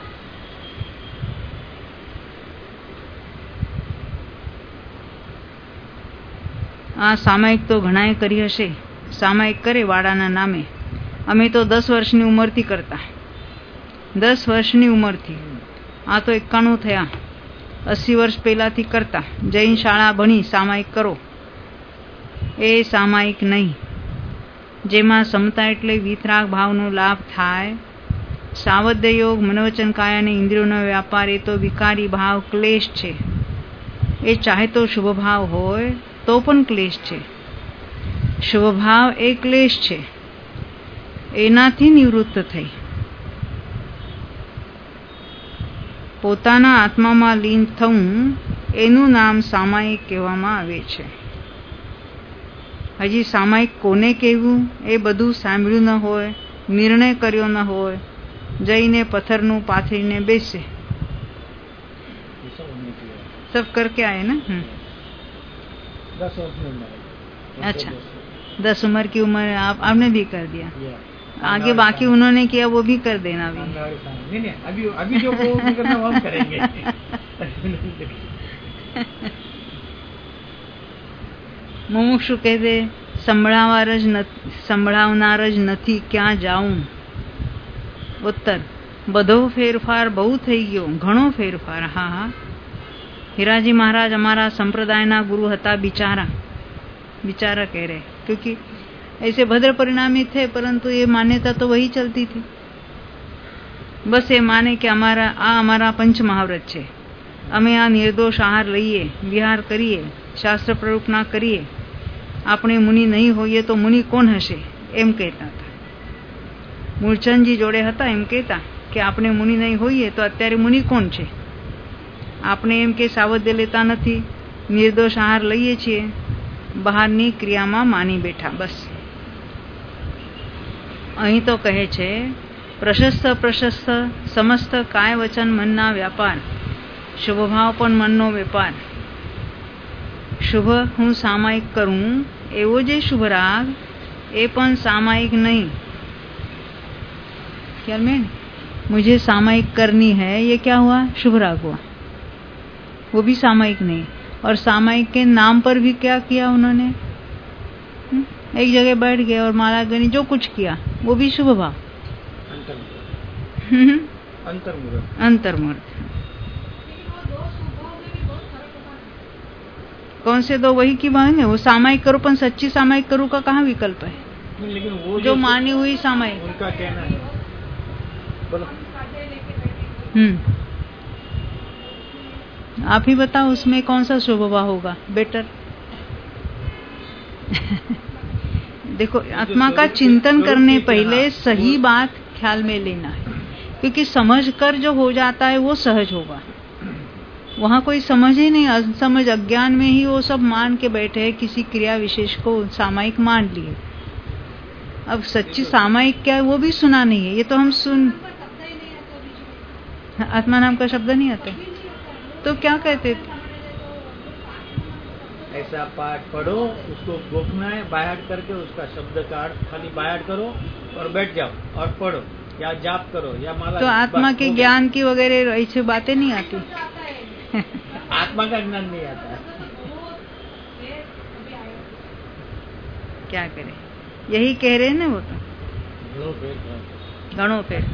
आ सामायिक तो घणाए करी हशे। सामायिक करे वाडाना नामे। अमे तो 10 वर्षनी उंमरथी करता। 10 वर्षनी उंमरथी। आ तो 91 थया। 80 वर्ष पहेलाथी करता। जैन शाळा भणी सामायिक करो। ए सामायिक नहीं। जेमां समता एटले वितराग भावनो लाभ थाय। सावध्य योग, मनोवचन काया ने इंद्रियोनो व्यापार ए तो विकारी भाव क्लेश छे। ए चाहे तो शुभ भाव होय तो पण क्लेश छे। शुभ भाव ए क्लेश छे। एनाथी निवृत्त थई पोताना आत्मामां लीन थવું एनुं नाम सामायिक कहेवामां आवे छे। हजी सामायिक कोने कहेवुं ए बधुं सांभळ्युं न होय, निर्णय कर्यो न होय, जईने पत्थरनुं पाथरीने बेसे। सब करके आए ना। 10 वर्ष में उम्र। अच्छा, 10 उम्र की उम्र आपने भी कर दिया। आगे बाकी उन्होंने किया वो भी कर देना भी। नहीं, अभी जो वो करना वो हम करेंगे। मुमुक्षु कहते संभळावनार ज नथी क्यां जाऊं। उत्तर बधो फेरफार बहु थई गयो, घणो फेरफार। हाँ हाँ, हीराजी महाराज हमारा संप्रदायना गुरु हता। बिचारा कह रहे, क्योंकि ऐसे भद्र परिणामी थे, परंतु ये मान्यता तो वही चलती थी। बस ये माने कि हमारा पंच महाव्रत छे, अमे आ निर्दोष आहार लईए, विहार करिए, शास्त्र प्ररूप ना करिए, आपणे मुनि नहीं होइए तो मुनि कोण हशे, एम कहता था। मूलचंदजी जोड़े हता, एम कहता कि आपणे मुनि नहीं होइए तो अत्यारे मुनि कोण छे। आपणे एम के सावध्य लेता नथी, निर्दोष आहार लईए छीए, बहारनी क्रियामां मानी बेठा। बस अहीं तो कहे छे प्रशस्त समस्त काय वचन मनना व्यापार, शुभ भाव पण मननो वेपार। शुभ हूँ सामायिक करूं एवो जे शुभ राग ए पण सामायिक नहीं। क्या में मुझे सामायिक करनी है, ये क्या हुआ? शुभ राग हुआ, वो भी सामायिक नहीं। और सामायिक के नाम पर भी क्या किया उन्होंने? एक जगह बैठ गए और माला गणी, जो कुछ किया वो भी शुभ भाव। अंतर्मुहूर्त। कौन से दो? वही की बात है, वो सामायिक करो, पर सच्ची सामायिक करो का कहाँ विकल्प है? लेकिन वो जो मानी हुई सामायिक, उनका कहना है। बोलो। आप ही बताओ उसमें कौन सा शोभा होगा बेटर? देखो, आत्मा का चिंतन करने पहले सही बात ख्याल में लेना है, क्योंकि समझ कर जो हो जाता है वो सहज होगा। वहां कोई समझ ही नहीं, असमझ अज्ञान में ही वो सब मान के बैठे हैं, किसी क्रिया विशेष को सामायिक मान लिए। अब सच्ची सामायिक क्या है वो भी सुना नहीं है। ये तो हम सुन, आत्मा नाम का शब्द नहीं आता तो क्या कहते थे? ऐसा पाठ पढ़ो, उसको गोखना है, बाहर करके उसका शब्द का अर्थ खाली बाहर करो और बैठ जाओ और पढ़ो, या जाप करो, या माला। तो आत्मा के ज्ञान की वगैरह ऐसी बातें नहीं आती। आत्मा का ज्ञान नहीं आता। क्या करे, यही कह रहे हैं ना वो तो घणो फेर।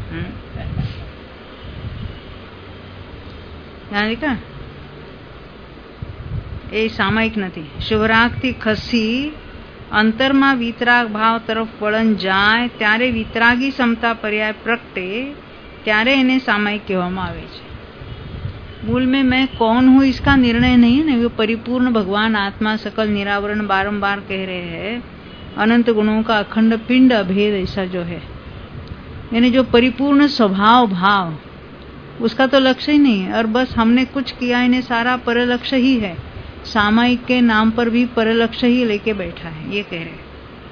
એ સામાયિક નથી। શુભરાગથી ખસી અંતરમાં વિતરાગ ભાવ તરફ વળન જાય ત્યારે વિતરાગી સમતા પર્યાય પ્રગટે ત્યારે એને સામાયિક કહેવામાં આવે છે। मूल में मैं कौन हूँ इसका निर्णय नहीं है ना, वो परिपूर्ण भगवान आत्मा सकल निरावरण बारंबार कह रहे हैं। अनंत गुणों का अखंड पिंड अभेद ऐसा जो है, यानी जो परिपूर्ण स्वभाव भाव, उसका तो लक्ष्य ही नहीं है। और बस हमने कुछ किया, इन्हें सारा परलक्ष्य ही है। सामायिक के नाम पर भी परलक्ष्य ही लेके बैठा है, ये कह रहे हैं।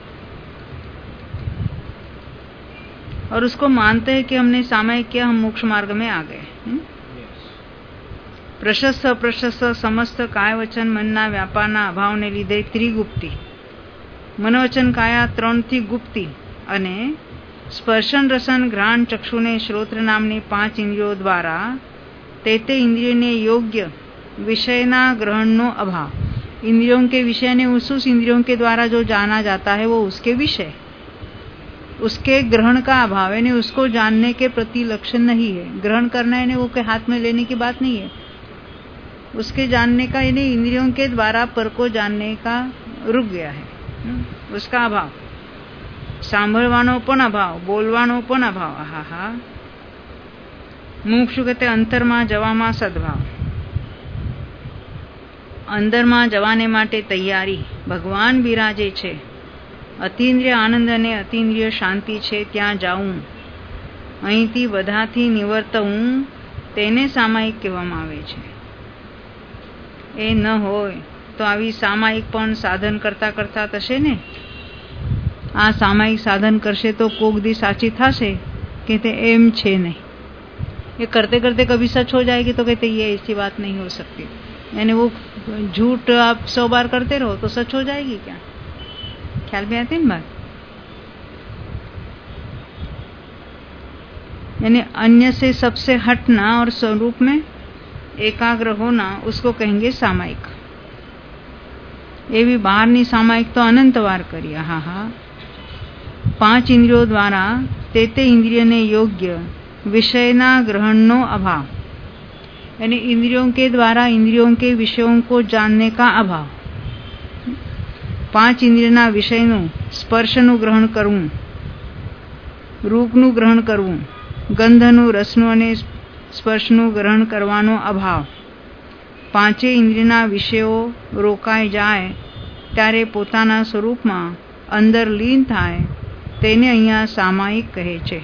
और उसको मानते हैं कि हमने सामायिक किया, हम मोक्ष मार्ग में आ गए। प्रशस्त अप्रशस्त समस्त काय वचन मनना व्यापाરના અભાવને લીધે ત્રિગુપ્તિ, મનોવચન કાયા 3 થી ગુપ્તિ અને સ્પર્શન રસન ઘ્રાણ ચક્ષુને શ્રોત્ર નામની 5 ઇન્દ્રિયો દ્વારા તે ઇન્દ્રિયને યોગ્ય विषयना ग्रहणનો अभाव। इंद्रियों के विषय ने उस इंद्रियों के द्वारा जो जाना जाता है वो उसके विषय, उसके ग्रहण का अभाव, यानी उसको जानने के प्रति लक्षण नहीं है। ग्रहण करना है वो के हाथ में लेने की बात नहीं है, उसके जानने का, यानी इंद्रियों के द्वारा पर को जानने का रुक गया है, उसका अभाव। सांभळवानो पण अभाव, बोलवानो पण अभाव। आहा, मुमुक्षु कहते अंतरमा जवामा सद्भाव, અંદરમાં જવાને માટે તૈયારી। ભગવાન બિરાજે છે, અતિન્દ્રિય આનંદ અને અતિન્દ્રિય શાંતિ છે, ત્યાં જાઉં, અહીંથી બધાથી નિવર્તવું, તેને સામાયિક કહેવામાં આવે છે। એ ન હોય તો આવી સામાયિક પણ સાધન કરતા કરતા થશે ને। આ સામાયિક સાધન કરશે તો કોક દી સાચી થશે કે તે એમ છે નહીં। ये करते करते कभी सच हो जाएगी तो कहते ये ऐसी बात नहीं हो सकती। यानी वो झूठ आप 100 बार करते रहो तो सच हो जाएगी क्या? ख्याल में आती है बात? यानी अन्य से सबसे हटना और स्वरूप में एकाग्र होना, उसको कहेंगे सामायिक। ये भी बाहरनी सामायिक तो अनंत वार करी। हाँ, 5 इंद्रियों द्वारा ते इंद्रिय ने योग्य विषयना ग्रहणनो अभाव, यानी इंद्रियों के द्वारा इंद्रियों के विषयों को जानने का अभाव। 5 इंद्रियना विषयનું સ્પર્શનું ગ્રહણ કરવું, રૂપનું ગ્રહણ કરવું, ગંધનું રસનું અને સ્પર્શનું ગ્રહણ કરવાનો અભાવ। 5 इंद्रियना વિષયો રોકાઈ જાય ત્યારે પોતાના સ્વરૂપમાં અંદર લીન થાય, તેને અહીંયા સામાયિક કહે છે।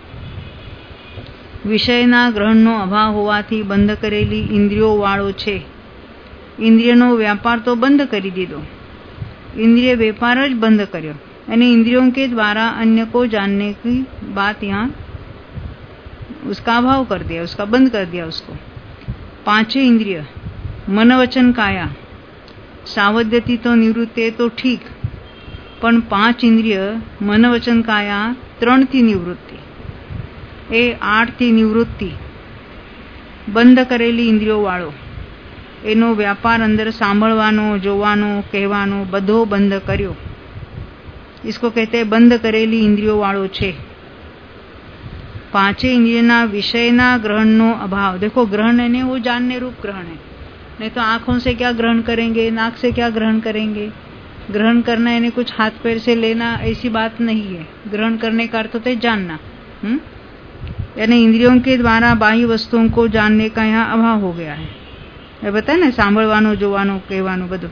વિષયના ગ્રહણનો અભાવ હોવાથી બંધ કરેલી ઇન્દ્રિયો વાળો છે। ઇન્દ્રિયનો વ્યાપાર તો બંધ કરી દીધો, इंद्रिय व्यापार ज बंद करो, यानी इंद्रियों के द्वारा अन्य को जानने की बात यहाँ उसका अभाव कर दिया, उसका बंद कर दिया उसको। 5 इंद्रिय मनोवचन काया, सावध्यति तो निवृत्ति तो ठीक, पण 5 इंद्रिय मनोवचन काया 3 थी निवृत्ति, ए 8 थी निवृत्ति। बंद करेली इंद्रियों वाळो एनो व्यापार अंदर सांभळवानो, जोवानो, कहेवानो बधो बंद कर्यो। इसको कहते हैं बंद करेली इंद्रियों वाळो छे। પાંચે ઇન્દ્રિયના વિષયના ગ્રહણનો અભાવ. देखो ग्रहण है वो जानने रूप ग्रहण है. नहीं तो आंखों से क्या ग्रहण करेंगे, नाक से क्या ग्रहण करेंगे. ग्रहण करना यानी कुछ हाथ पैर से लेना ऐसी बात नहीं है. ग्रहण करने का अर्थ होता है जानना. यानी इंद्रियों के द्वारा बाह्य वस्तुओं को जानने का यहाँ अभाव हो गया है. એ બતાય ને સાંભળવાનું, જોવાનું, કહેવાનું બધું.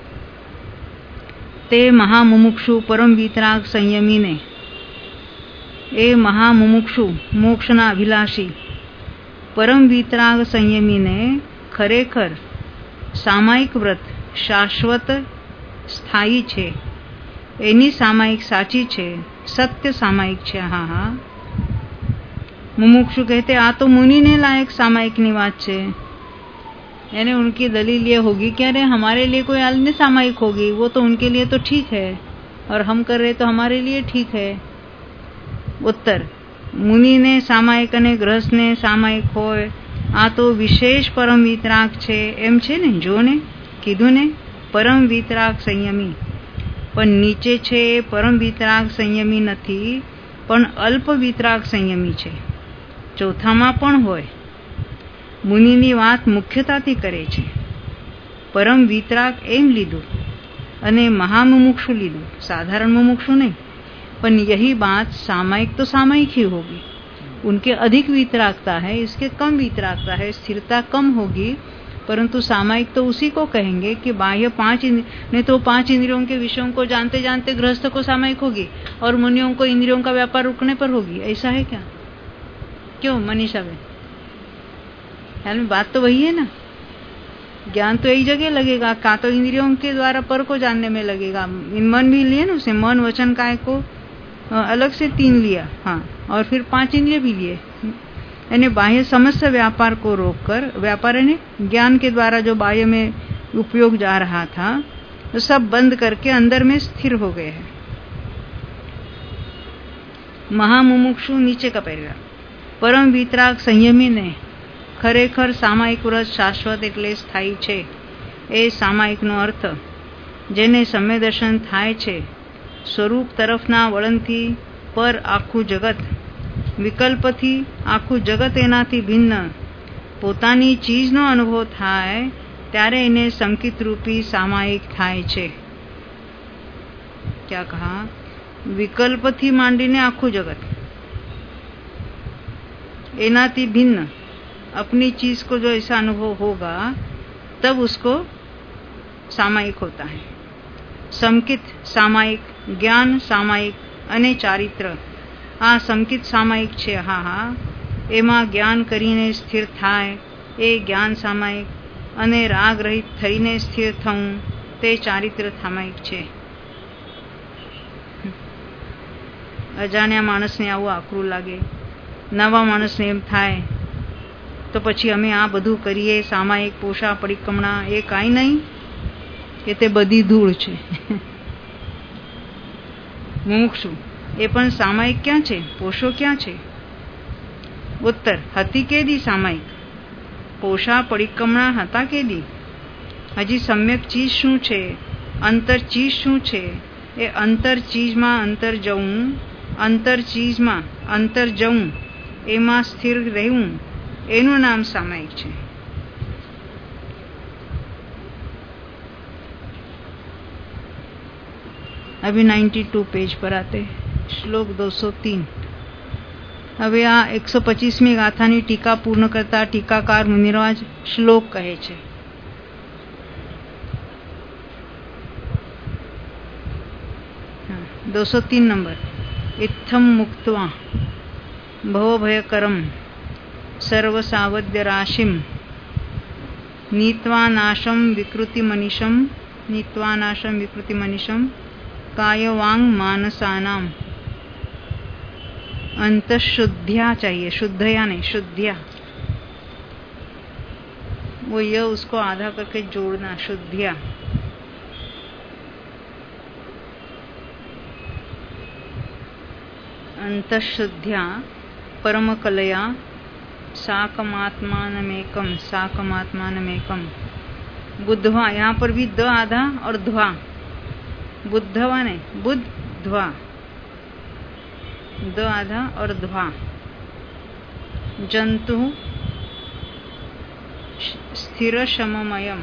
તે મહામુમુક્ષુ પરમ વિતરાગ સંયમીને, એ મહામુમુક્ષુ મોક્ષના અભિલાષી પરમ વિતરાગ સંયમીને ખરેખર સામાયિક વ્રત શાશ્વત સ્થાયી છે. એની સામાયિક સાચી છે, સત્ય સામાયિક છે. હા હા. मुमुक्षु कहते आ तो मुनि ने लायक सामायिक की बात है. यानी उनकी दलील ये होगी कि अरे हमारे लिए कोई अन्य सामायिक होगी, वो तो उनके लिए तो ठीक है और हम कर रहे तो हमारे लिए ठीक है. उत्तर, मुनि ने सामायिक અને ગ્રહસ્થ ને સામાયિક હોય આ તો વિશેષ પરમ વિતરાગ છે એમ છે ને. જો ને કીધું ને પરમ વિતરાગ સંયમી, પણ નીચે છે પરમ વિતરાગ સંયમી નથી પણ અલ્પ વિતરાગ સંયમી છે. ચોથામાં પણ હોય. મુનિની વાત મુખ્યતાથી કરે છે. પરમ વિતરાગ એમ લીધું અને મહામુમુક્ષુ લીધું, साधारण मुमुक्षु नहीं. पर यही बात सामायिक तो सामायिक ही होगी. उनके अधिक वितरागता है, इसके कम वितरागता है, स्थिरता कम होगी. परंतु सामायिक तो उसी को कहेंगे कि बाह्य नहीं तो 5 इंद्रियों के विषयों को जानते जानते गृहस्थ को सामायिक होगी और मुनियों को इंद्रियों का व्यापार रुकने पर होगी. ऐसा है क्या? क्यों मनीषा बहन? यानी बात तो वही है ना. ज्ञान तो एक जगह लगेगा, का तो इंद्रियों के द्वारा पर को जानने में लगेगा. मन भी लिए ना, उसे मन वचन काय को अलग से 3 लिया. हाँ, और फिर 5 इंद्रिय भी लिए. यानी बाह्य समस्त व्यापार को रोककर, व्यापार यानी ज्ञान के द्वारा जो बाह्य में उपयोग जा रहा था तो सब बंद करके अंदर में स्थिर हो गए हैं. महामुमुक्षु नीचे का पैराग्राफ. परम वितराग संयमी ने ખરેખર સામાયિક વ્રત શાશ્વત એટલે સ્થાયી છે. એ સામાયિકનો અર્થ જેને સમ્યક દર્શન થાય છે, સ્વરૂપ તરફના વળનથી પર આખું જગત, વિકલ્પથી આખું જગત એનાથી ભિન્ન પોતાની ચીજનો અનુભવ થાય ત્યારે એને સંકિત રૂપી સામાયિક થાય છે. क्या कहा? વિકલ્પથી માંડીને આખું જગત એનાથી भिन्न अपनी चीज को जो ऐसा अनुभव होगा तब उसको सामायिक होता है. संकित सामायिक, ज्ञान सामायिक અને ચારિત્ર આ સંકિત સામાયિક છે. હા હા. એમાં જ્ઞાન કરીને સ્થિર થાય એ જ્ઞાન સામાયિક અને રાગ રહિત થઈને સ્થિર થવું તે ચારિત્ર સામાયિક છે. અજાણ્યા માણસને આવું આકરું લાગે, નવા માણસને એમ થાય તો પછી અમે આ બધું કરીએ સામાયિક પોષા પરિક્રમણા, એ કાંઈ નહીં, એ તે બધી ધૂળ છે. મુમુક્ષુ એ પણ સામાયિક ક્યાં છે, પોષો ક્યાં છે? ઉત્તર, હતી કેદી સામાયિક? પોષા પરિક્રમણા હતા કેદી? હજી સમ્યક ચીજ શું છે, અંતર ચીજ શું છે? એ અંતર ચીજમાં અંતર જવું, અંતર ચીજમાં અંતર જવું, એમાં સ્થિર રહેવું, એનું નામ સામાયિક છે. अभी 92 पेज पर आते, श्लोक 203. હવે આ 125મી ગાથાની ટીકા પૂર્ણ કરતા ટીકાકાર મુનિરાજ શ્લોક કહે છે. 203 નંબર. इत्थम मुक्त्वा भवभयकरम सर्वसावद्य राशिम नीत्वा नाशम विकृति मनीषम कायवांग मानसानाम. अंतःशुद्ध्या चाहिए, शुद्धया नहीं, शुद्ध्या. वो ये उसको आधा करके जोड़ना, शुद्ध्या. अंतःशुद्ध्या परमकलया साकमात्मानमेकम बुद्धवा. यहाँ पर भी द आधा और ध्वा, बुद्धवा नहीं, बुद्धवा, द आधा और ध्वा. जंतु स्थिरशममयं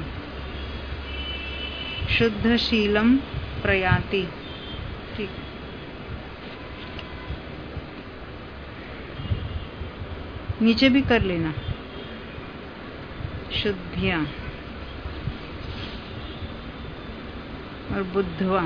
शुद्धशीलं प्रयाति। ठीक, नीचे भी कर लेना। शुद्धिया और बुद्धवा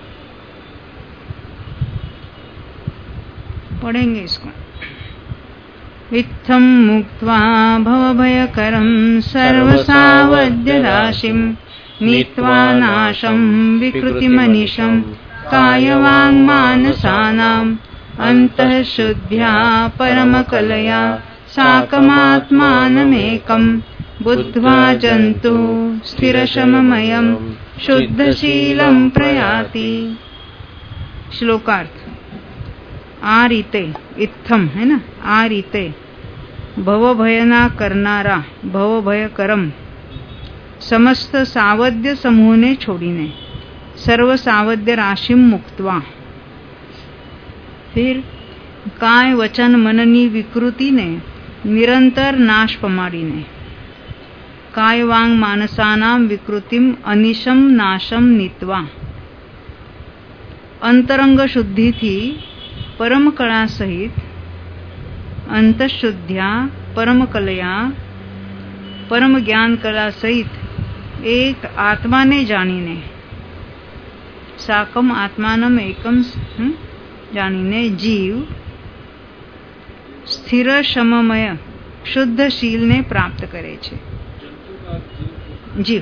पढ़ेंगे इसको। इत्थं मुक्त्वा भवभयकरं सर्वसावद्य राशिं नीत्वा नाशं विकृतिमनिशं कायवाङ्मानसानाम् अन्तःशुद्ध्या परमकलया साकमात्मानमेकं बुद्ध्वा जन्तु स्थिरशममयं शुद्धशीलं प्रयाति। श्लोकार्थ। आ रीते, इत्थम है ना, आ रीते भवभयना करनारा, भवभयकरम समस्त सावद्य समूह ने छोड़ीने सर्व सावद्य राशि मुक्तवा। फिर काय वचन मननी विकृति ने निरंतर नाश पमाड़ीने काय वांग मानसानाम विकृतिम अनिशम नाशम नीत्वा। अंतरंग शुद्धि थी परम कला सहित अंतःशुद्ध्या परम कलया परम ज्ञान कला सहित एक आत्मा ने जानीने साकम आत्मानम एकम जानीने जीव स्थिर सममय शुद्धशील ने प्राप्त करे छे। जीव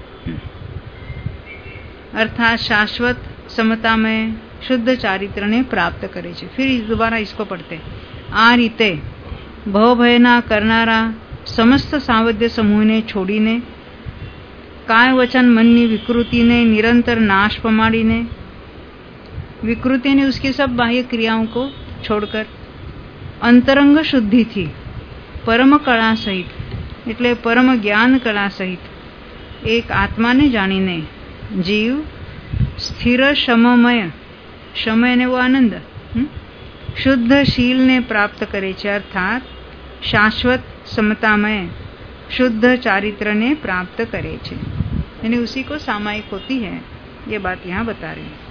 अर्थात शाश्वत समता में शुद्ध चारित्र ने प्राप्त करे छे। फिर दोबारा इसको पढ़ते। आ रीते भवभयना करनारा समस्त सावद्य समूह ने छोड़ीने काय वचन मननी विकृति ने निरंतर नाश पमाड़ीने, विकृति ने उसकी सब बाह्य क्रियाओं को छोड़कर अंतरंग शुद्धि थी परम कला सहित એટલે परम ज्ञान कला सहित एक आत्मा ने जानीने जीव स्थिर सममय, समय ने वो आनंद शुद्ध शील ने प्राप्त करे छे अर्थात शाश्वत समतामय शुद्ध चारित्र ने प्राप्त करे छे। यानी उसी को सामायिक होती है, ये बात यहाँ बता रहे हैं।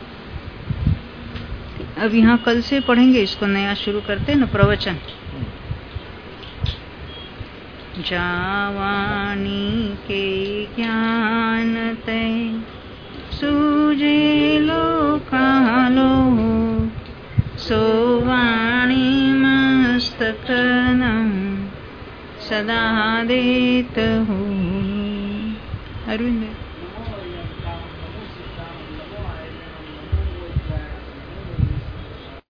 अब यहाँ कल से पढ़ेंगे इसको, नया शुरू करते हैं ना प्रवचन। जावानी के ज्ञान ते सूजे लोकालो सोवाणी मस्तकनम सदा देत हो। अरविंद